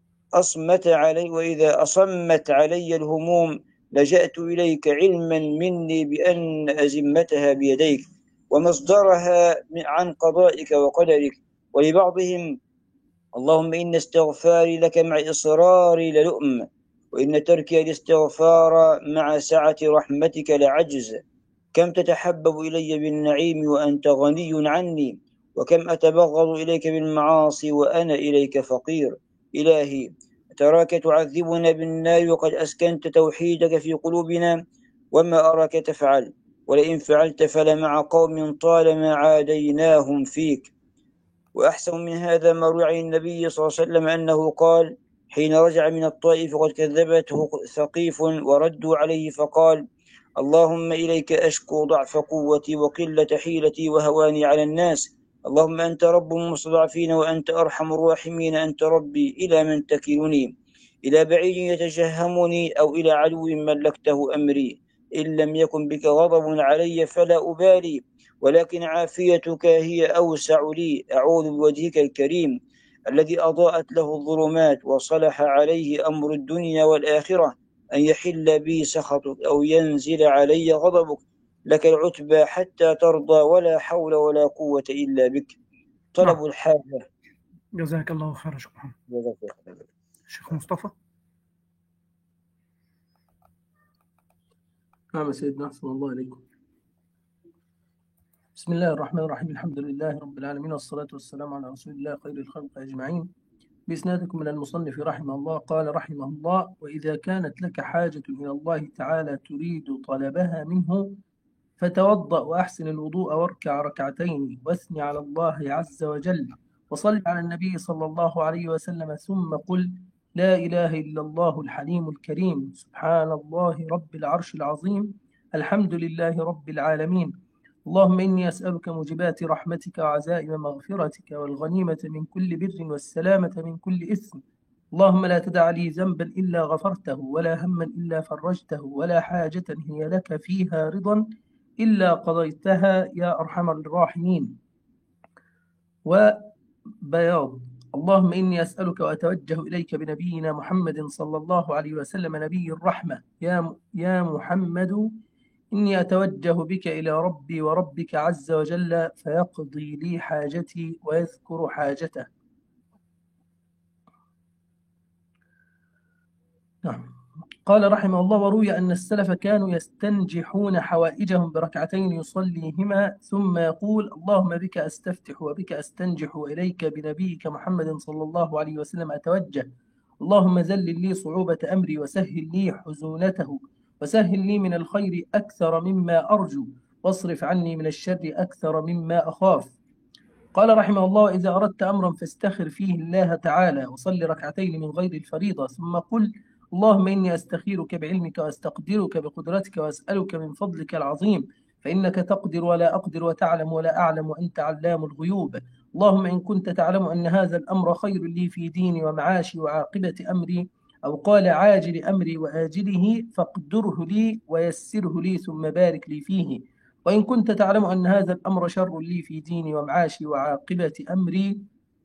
أصمت علي الهموم لجأت إليك علما مني بأن أزمتها بيديك ومصدرها عن قضائك وقدرك ولبعضهم اللهم إن استغفاري لك مع إصراري للؤم وإن تركي الاستغفار مع سعة رحمتك لعجز كم تتحبب إلي بالنعيم وأنت غني عني وكم أتبغض إليك بالمعاصي وأنا إليك فقير إلهي تراك تعذبنا بالنار وقد أسكنت توحيدك في قلوبنا وما أراك تفعل ولئن فعلت فلمع قوم طالما عاديناهم فيك وأحسن من هذا ما روي عن النبي صلى الله عليه وسلم أنه قال حين رجع من الطائف وقد كذبته ثقيف وردوا عليه فقال اللهم إليك أشكو ضعف قوتي وقلة حيلتي وهواني على الناس اللهم أنت رب المستضعفين وأنت أرحم الراحمين أنت ربي إلى من تكلني إلى بعيد يتجهمني أو إلى عدو ملكته أمري إن لم يكن بك غضب علي فلا أبالي ولكن عافيتك هي أوسع لي أعوذ بوجهك الكريم الذي أضاءت له الظلمات وصلح عليه أمر الدنيا والآخرة أن يحل بي سخطك أو ينزل علي غضبك لك العتبى حتى ترضى ولا حول ولا قوة إلا بك طلب الحاجة. جزاك الله خير شيخ محمد. شيخ مصطفى. نعم سيدنا أحسن الله عليكم. بسم الله الرحمن الرحيم الحمد لله رب العالمين والصلاة والسلام على رسول الله خير الخلق أجمعين. بإسنادكم من المصنف رحمه الله قال رحمه الله وإذا كانت لك حاجة إلى الله تعالى تريد طلبها منه فتوضأ وأحسن الوضوء واركع ركعتين واثني على الله عز وجل وصل على النبي صلى الله عليه وسلم ثم قل لا إله إلا الله الحليم الكريم سبحان الله رب العرش العظيم الحمد لله رب العالمين اللهم إني أسألك موجبات رحمتك وعزائم مغفرتك والغنيمة من كل بر والسلامة من كل إثم اللهم لا تدع لي ذنبا إلا غفرته ولا هما إلا فرجته ولا حاجة هي لك فيها رضا إلا قضيتها يا أرحم الراحمين وبياض اللهم إني أسألك وأتوجه إليك بنبينا محمد صلى الله عليه وسلم نبي الرحمة يا محمد إني أتوجه بك إلى ربي وربك عز وجل فيقضي لي حاجتي ويذكر حاجته. نعم. قال رحمه الله وروي أن السلف كانوا يستنجحون حوائجهم بركعتين يصليهما ثم يقول اللهم بك أستفتح وبك أستنجح وإليك بنبيك محمد صلى الله عليه وسلم أتوجه اللهم ذلل لي صعوبة أمري وسهل لي حزونته وسهل لي من الخير أكثر مما أرجو واصرف عني من الشر أكثر مما أخاف. قال رحمه الله إذا أردت أمرا فاستخر فيه الله تعالى وصل ركعتين من غير الفريضة ثم قل اللهم إني أستخيرك بعلمك وأستقدرك بقدرتك وأسألك من فضلك العظيم فإنك تقدر ولا أقدر وتعلم ولا أعلم وأنت علام الغيوب اللهم إن كنت تعلم أن هذا الأمر خير لي في ديني ومعاشي وعاقبة أمري أو قال عاجل أمري وآجله فاقدره لي ويسره لي ثم بارك لي فيه وإن كنت تعلم أن هذا الأمر شر لي في ديني ومعاشي وعاقبة أمري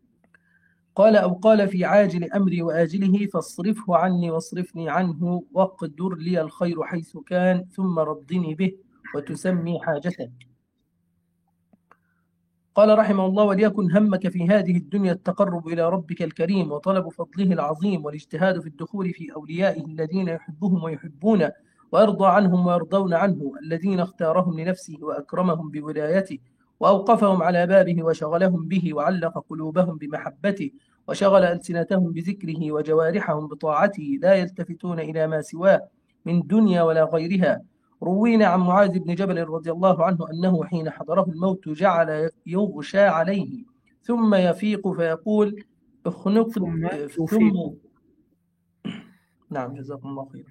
قال في عاجل أمري وآجله فاصرفه عني واصرفني عنه واقدر لي الخير حيث كان ثم ردني به وتسمي حاجتك. قال رحمه الله: وليكن همك في هذه الدنيا التقرب إلى ربك الكريم وطلب فضله العظيم والاجتهاد في الدخول في أوليائه الذين يحبهم ويحبونه ويرضى عنهم ويرضون عنه، الذين اختارهم لنفسه وأكرمهم بولايته وأوقفهم على بابه وشغلهم به وعلق قلوبهم بمحبته وشغل ألسنتهم بذكره وجوارحهم بطاعته، لا يلتفتون إلى ما سواه من دنيا ولا غيرها. روينا عن معاذ بن جبل رضي الله عنه أنه حين حضره الموت جعل يغشى عليه ثم يفيق فيقول ثم ثم يفيق. نعم جزاكم الله خيرا.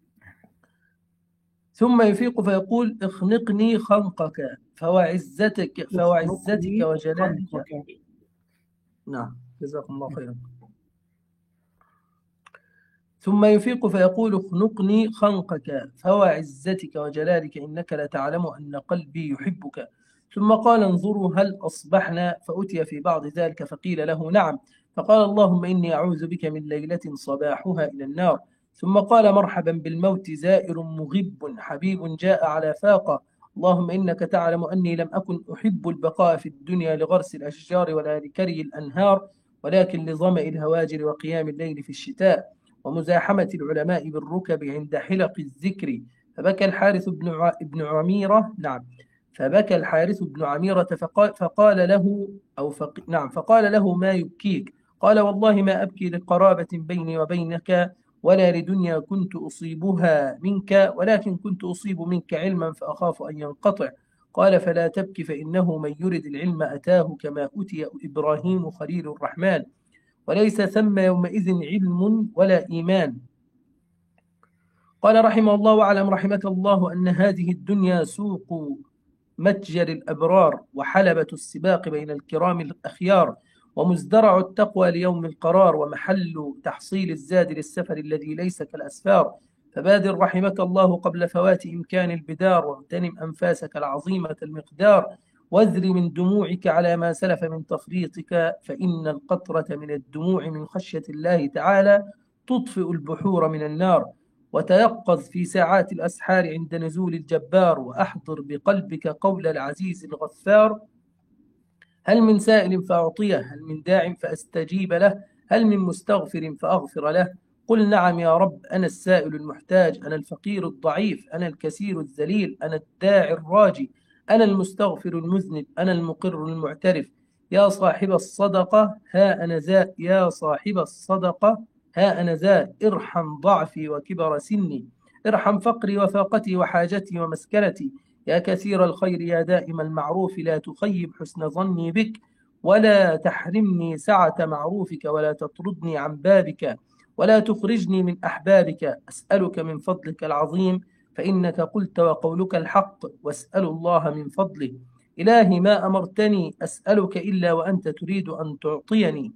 ثم يفيق فيقول: اخنقني خنقك فوعزتك اخنقني وجلالك. خنقك. نعم جزاكم الله خيرا. ثم يفيق فيقول: اخنقني خنقك فوعزتك وجلالك إنك لتعلم أن قلبي يحبك. ثم قال: انظروا هل أصبحنا؟ فأتي في بعض ذلك فقيل له: نعم. فقال: اللهم إني أعوذ بك من ليلة صباحها إلى النار. ثم قال: مرحبا بالموت زائر مغب حبيب جاء على فاقة. اللهم إنك تعلم أني لم أكن أحب البقاء في الدنيا لغرس الأشجار ولا لكري الأنهار، ولكن لظمأ الهواجر وقيام الليل في الشتاء ومزاحمة العلماء بالركب عند حلق الذكر. فبكى الحارث بن عميرة فبكى الحارث بن عميرة فقال له فقال له: ما يبكيك؟ قال: والله ما أبكي لقرابة بيني وبينك ولا لدنيا كنت أصيبها منك، ولكن كنت أصيب منك علما فأخاف أن ينقطع. قال: فلا تبكي، فإنه من يرد العلم أتاه كما أتي إبراهيم خليل الرحمن، وليس ثم يومئذ علم ولا إيمان. قال رحمه الله: واعلم رحمك الله أن هذه الدنيا سوق متجر الأبرار وحلبة السباق بين الكرام الأخيار ومزدرع التقوى ليوم القرار ومحل تحصيل الزاد للسفر الذي ليس كالأسفار. فبادر رحمك الله قبل فوات إمكان البدار، واغتنم أنفاسك العظيمة المقدار، واذر من دموعك على ما سلف من تفريطك، فإن القطرة من الدموع من خشية الله تعالى تطفئ البحور من النار. وتيقظ في ساعات الأسحار عند نزول الجبار، وأحضر بقلبك قول العزيز الغفار: هل من سائل فأعطيه، هل من داع فأستجيب له، هل من مستغفر فأغفر له. قل: نعم يا رب، أنا السائل المحتاج، أنا الفقير الضعيف، أنا الكسير الذليل، أنا الداعي الراجي، أنا المستغفر المذنب، أنا المقر المعترف. يا صاحب الصدقة ها أنا ذا، يا صاحب الصدقة ها أنا ذا، ارحم ضعفي وكبر سني، ارحم فقري وفاقتي وحاجتي ومسكنتي. يا كثير الخير يا دائم المعروف، لا تخيب حسن ظني بك، ولا تحرمني سعة معروفك، ولا تطردني عن بابك، ولا تخرجني من أحبابك. أسألك من فضلك العظيم، فإنك قلت وقولك الحق، واسأل الله من فضله. إلهي ما أمرتني أسألك إلا وأنت تريد أن تعطيني،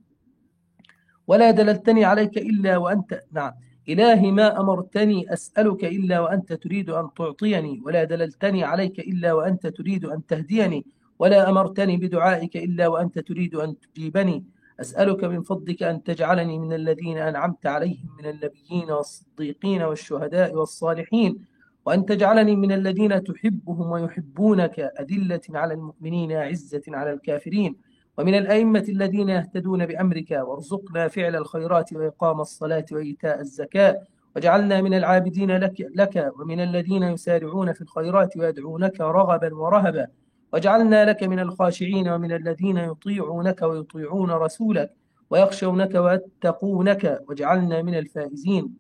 ولا دللتني عليك إلا وأنت إلهي ما أمرتني أسألك إلا وأنت تريد أن تعطيني، ولا دللتني عليك إلا وأنت تريد أن تهديني، ولا أمرتني بدعائك إلا وأنت تريد أن تجيبني. أسألك من فضلك أن تجعلني من الذين أنعمت عليهم من النبيين والصديقين والشهداء والصالحين، وأن تجعلني من الذين تحبهم ويحبونك، أذلة على المؤمنين أعزة على الكافرين، ومن الأئمة الذين يهتدون بأمرك، وارزقنا فعل الخيرات وإقام الصلاة وإيتاء الزكاة، واجعلنا من العابدين لك ومن الذين يسارعون في الخيرات ويدعونك رغبا ورهبا، واجعلنا لك من الخاشعين ومن الذين يطيعونك ويطيعون رسولك ويخشونك ويتقونك، واجعلنا من الفائزين.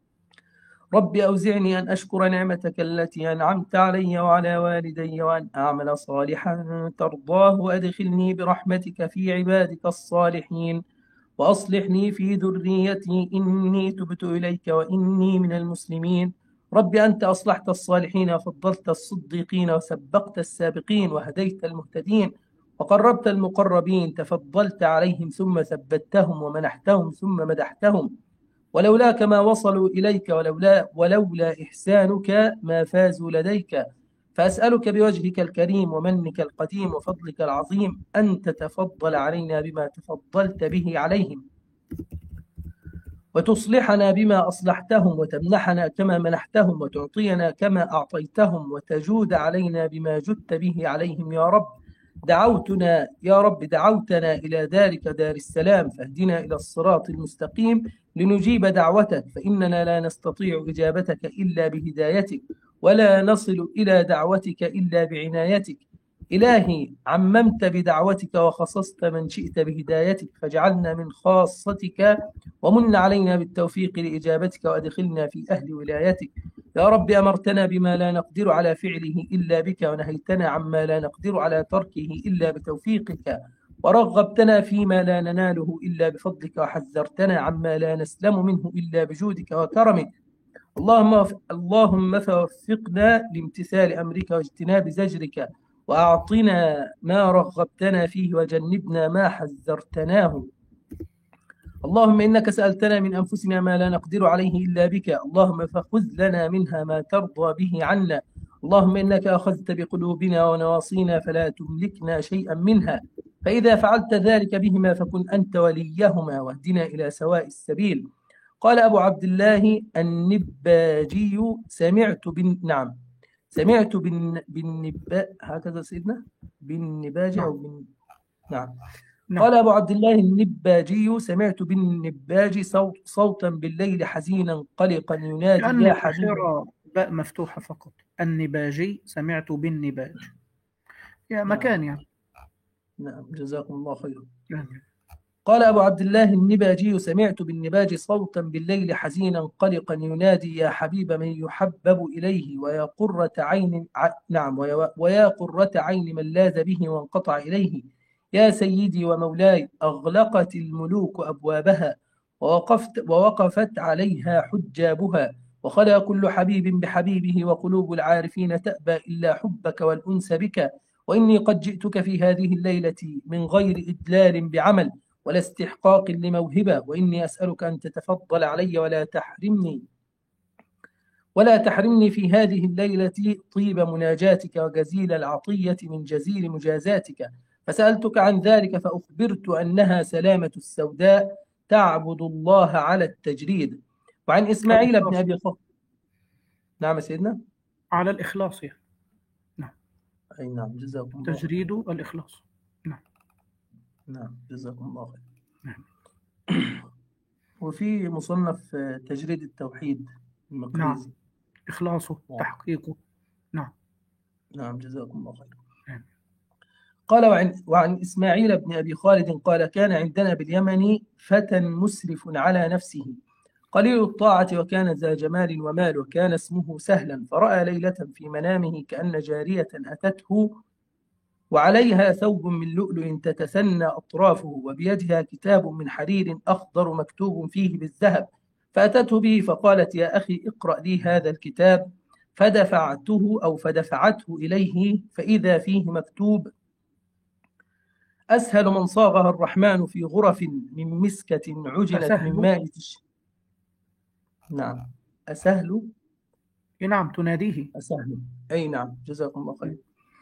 رب أوزعني أن أشكر نعمتك التي أنعمت علي وعلى والدي، وأن أعمل صالحا ترضاه، وأدخلني برحمتك في عبادك الصالحين، وأصلحني في ذريتي إني تبت إليك وإني من المسلمين. رب أنت أصلحت الصالحين وفضلت الصديقين وسبقت السابقين وهديت المهتدين وقربت المقربين، تفضلت عليهم ثم ثبتهم ومنحتهم ثم مدحتهم، ولولاك ما وصلوا إليك، ولولا إحسانك ما فازوا لديك. فأسألك بوجهك الكريم ومنك القديم وفضلك العظيم أن تتفضل علينا بما تفضلت به عليهم، وتصلحنا بما أصلحتهم، وتمنحنا كما منحتهم، وتعطينا كما أعطيتهم، وتجود علينا بما جدت به عليهم يا رب. دعوتنا يا رب دعوتنا إلى ذلك دار السلام، فاهدنا إلى الصراط المستقيم لنجيب دعوتك، فإننا لا نستطيع إجابتك إلا بهدايتك، ولا نصل إلى دعوتك إلا بعنايتك. إلهي عممت بدعوتك وخصصت من شئت بهدايتك، فاجعلنا من خاصتك ومن علينا بالتوفيق لإجابتك، وأدخلنا في أهل ولايتك. يا رب أمرتنا بما لا نقدر على فعله إلا بك، ونهيتنا عما لا نقدر على تركه إلا بتوفيقك، ورغبتنا فيما لا نناله إلا بفضلك، وحذرتنا عما لا نسلم منه إلا بجودك وكرمك. اللهم فوفقنا لامتثال أمرك واجتناب زجرك، وأعطنا ما رغبتنا فيه وجنبنا ما حذرتناه. اللهم إنك سألتنا من أنفسنا ما لا نقدر عليه إلا بك، اللهم فخذ لنا منها ما ترضى به عنا. اللهم إنك أخذت بقلوبنا ونواصينا فلا تملكنا شيئا منها، فإذا فعلت ذلك بهما فكن أنت وليهما، واهدنا إلى سواء السبيل. قال أبو عبد الله النباجي سمعت هكذا سيدنا بالنباجي أو نعم. قال أبو عبد الله النباجي سمعت بالنباج صوتا بالليل حزينا قلقا ينادي يا حبيب. باء مفتوحة فقط. النباجي سمعت بالنباج يا مكان يعني. نعم جزاكم الله خيرا. قال أبو عبد الله النباجي سمعت بالنباج صوتا بالليل حزينا قلقا ينادي يا حبيب من يحبب إليه، ويا قرة عين ويا قرة عين من لاذ به وانقطع إليه. يا سيدي ومولاي أغلقت الملوك أبوابها، ووقفت عليها حجابها، وخلا كل حبيب بحبيبه، وقلوب العارفين تأبى إلا حبك والأنس بك. وإني قد جئتك في هذه الليلة من غير إدلال بعمل ولا استحقاق لموهبة، وإني أسألك أن تتفضل علي ولا تحرمني في هذه الليلة طيب مناجاتك وجزيل العطية من جزيل مجازاتك. فسألتك عن ذلك فأخبرت أنها سلامة السوداء تعبد الله على التجريد. وعن إسماعيل بن أبي خالد. نعم سيدنا. على الإخلاص يعني. نعم. أي نعم جزاكم الله. تجريد الإخلاص. نعم جزاكم الله خير. نعم. وفي مصنف تجريد التوحيد المقريزي. نعم. إخلاصه تحقيقه. نعم جزاكم الله خير. نعم. قال وعن إسماعيل بن أبي خالد قال كان عندنا باليمن فتى مسرف على نفسه قليل الطاعة وكان ذا جمال ومال، وكان اسمه سهلا، فرأى ليلة في منامه كأن جارية أتته وعليها ثوب من لؤلؤ تتثنى أطرافه، وبيدها كتاب من حرير أخضر مكتوب فيه بالذهب، فأتته به فقالت يا أخي اقرأ لي هذا الكتاب، فدفعته إليه فإذا فيه مكتوب أسهل من صاغها الرحمن في غرف من مسكة عجنت من ماء نعم. أسهل. نعم تناديه. أسهل. أي نعم جزاكم الله خير.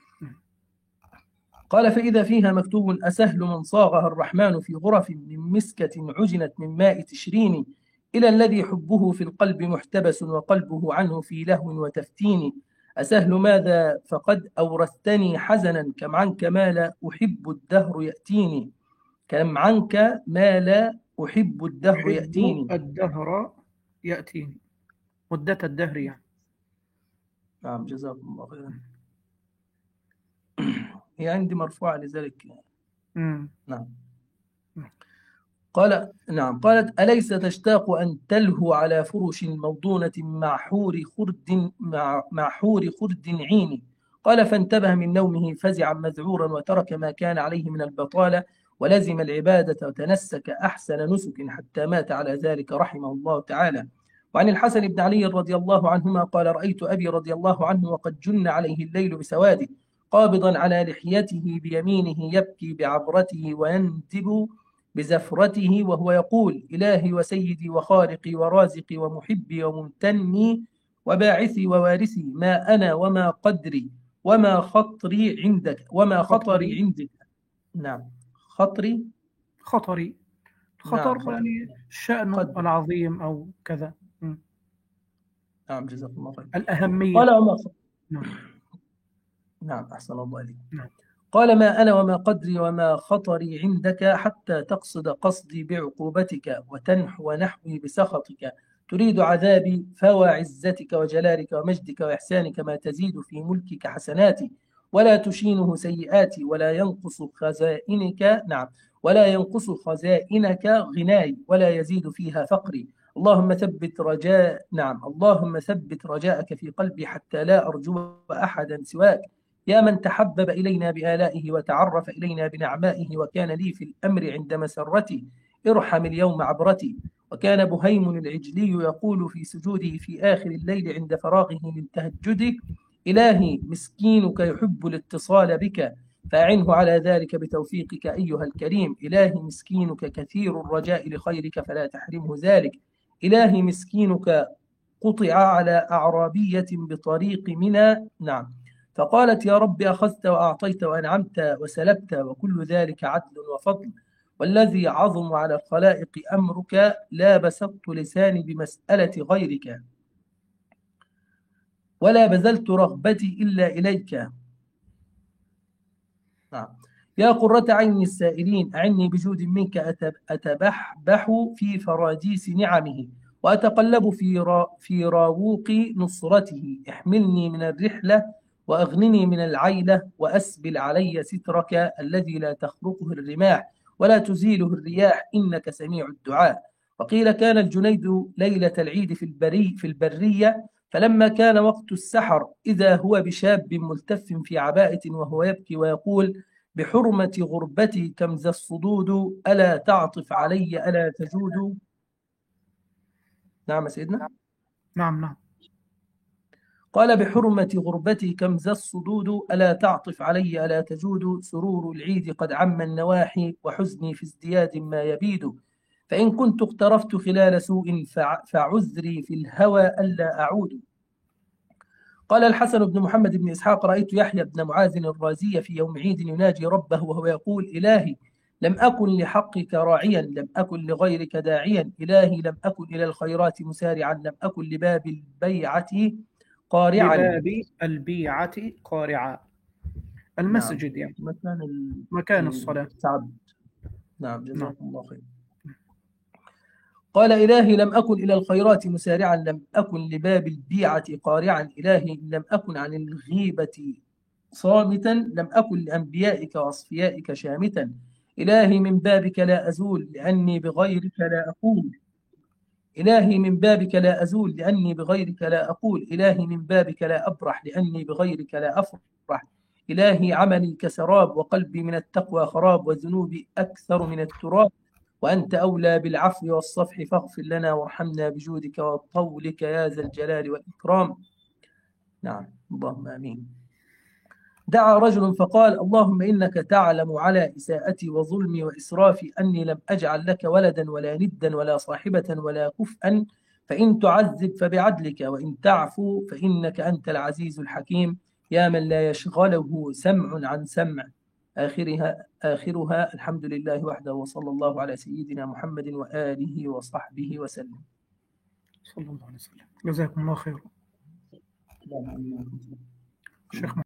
قال فإذا فيها مكتوب أسهل من صاغها الرحمن في غرف من مسكة عجنت من ماء تشرين، إلى الذي حبه في القلب محتبس وقلبه عنه في لهو وتفتين. أسهل ماذا فقد أورثتني حزنا، كم عنك ما لا أحب الدهر يأتيني. كم عنك ما لا أحب الدهر يأتيني. الدهر يأتيني مدة الدهر يعني. نعم جزاكم الله خيرا. هي عندي مرفوعة لذلك. نعم. قالت أليس تشتاق أن تلهو على فرش موضونة مع حور خرد عيني. قال فانتبه من نومه فزعا مذعورا، وترك ما كان عليه من البطالة ولزم العبادة وتنسك أحسن نسك حتى مات على ذلك رحمه الله تعالى. وعن الحسن بن علي رضي الله عنهما قال رأيت أبي رضي الله عنه وقد جن عليه الليل بسواده، قابضا على لحيته بيمينه يبكي بعبرته ويندب بزفرته، وهو يقول إلهي وسيدي وخالقي ورازقي ومحبي وممتني وباعثي ووارثي، ما أنا وما قدري وما خطري عندك نعم. خطر نعم. يعني الشأن العظيم أو كذا. نعم جزاكم الله خير. الأهمية. قال عمر. نعم أحسن الله عليك. قال ما أنا وما قدري وما خطري عندك حتى تقصد قصدي بعقوبتك وتنحو نحوي بسخطك، تريد عذابي فوعزتك وجلالك ومجدك وإحسانك ما تزيد في ملكك حسناتي ولا تشينه سيئاتي ولا ينقص خزائنك غناي ولا يزيد فيها فقري. اللهم ثبت رجاءك في قلبي حتى لا أرجو أحدا سواك، يا من تحبب إلينا بآلائه وتعرف إلينا بنعمائه وكان لي في الأمر عند مسرتي، ارحم اليوم عبرتي. وكان بهيم العجلي يقول في سجوده في آخر الليل عند فراغه من تهجده: إلهي مسكينك يحب الاتصال بك فأعنه على ذلك بتوفيقك أيها الكريم. إلهي مسكينك كثير الرجاء لخيرك فلا تحرمه ذلك. إلهي مسكينك قطع على أعرابية بطريق منى. فقالت يا رب أخذت وأعطيت وأنعمت وسلبت وكل ذلك عدل وفضل، والذي عظم على الخلائق أمرك لا بسطت لساني بمسألة غيرك ولا بذلت رغبتي إلا إليك. يا قرة عين السائلين أعني بجود منك أتبحبح في فراديس نعمه وأتقلب في راووق نصرته. احملني من الرحلة وأغنني من العيلة وأسبل علي سترك الذي لا تخرقه الرماح ولا تزيله الرياح إنك سميع الدعاء. وقيل كان الجنيد ليلة العيد في البرية، فلما كان وقت السحر إذا هو بشاب ملتف في عباءة وهو يبكي ويقول: بحرمة غربتي كم ذا الصدود ألا تعطف علي ألا تجود. نعم سيدنا. نعم. قال: بحرمة غربتي كم ذا الصدود ألا تعطف علي ألا تجود. سرور العيد قد عم النواحي وحزني في ازدياد ما يبيد، فإن كنت اقترفت خلال سوء فعذري في الهوى ألا أعود. قال الحسن بن محمد بن إسحاق: رأيت يحيى بن معاذ الرازي في يوم عيد يناجي ربه وهو يقول: إلهي لم أكن لحقك راعيا، لم أكن لغيرك داعيا، إلهي لم أكن إلى الخيرات مسارعا، لم أكن لباب البيعة قارعا. لباب البيعة قارعا، المسجد يعني مكان الصلاة. نعم جزاكم الله خير. قال: إلهي لم أكن إلى الخيرات مسارعا، لم أكن لباب البيعة قارعا، إلهي لم أكن عن الغيبة صامتا، لم أكن لأنبيائك وأصفيائك شامتا، إلهي من بابك لا أزول لأني بغيرك لا أقول، إلهي من بابك لا أزول لأني بغيرك لا أقول، إلهي من بابك لا أبرح لأني بغيرك لا أفرح، إلهي عملي كسراب وقلبي من التقوى خراب وذنوبي أكثر من التراب، وأنت أولى بالعفو والصفح فاغفر لنا وارحمنا بجودك وطولك يا ذا الجلال والإكرام. نعم اللهم آمين. دعا رجل فقال: اللهم إنك تعلم على إساءتي وظلمي وإسرافي أني لم أجعل لك ولدا ولا ندا ولا صاحبة ولا كفءا، فإن تعذب فبعدلك وإن تعفو فإنك أنت العزيز الحكيم، يا من لا يشغله سمع عن سمع. آخرها الحمد لله وحده وصلى الله على سيدنا محمد وآله وصحبه وسلم. صلى الله عليه وسلم. جزاكم الله خير. شيخ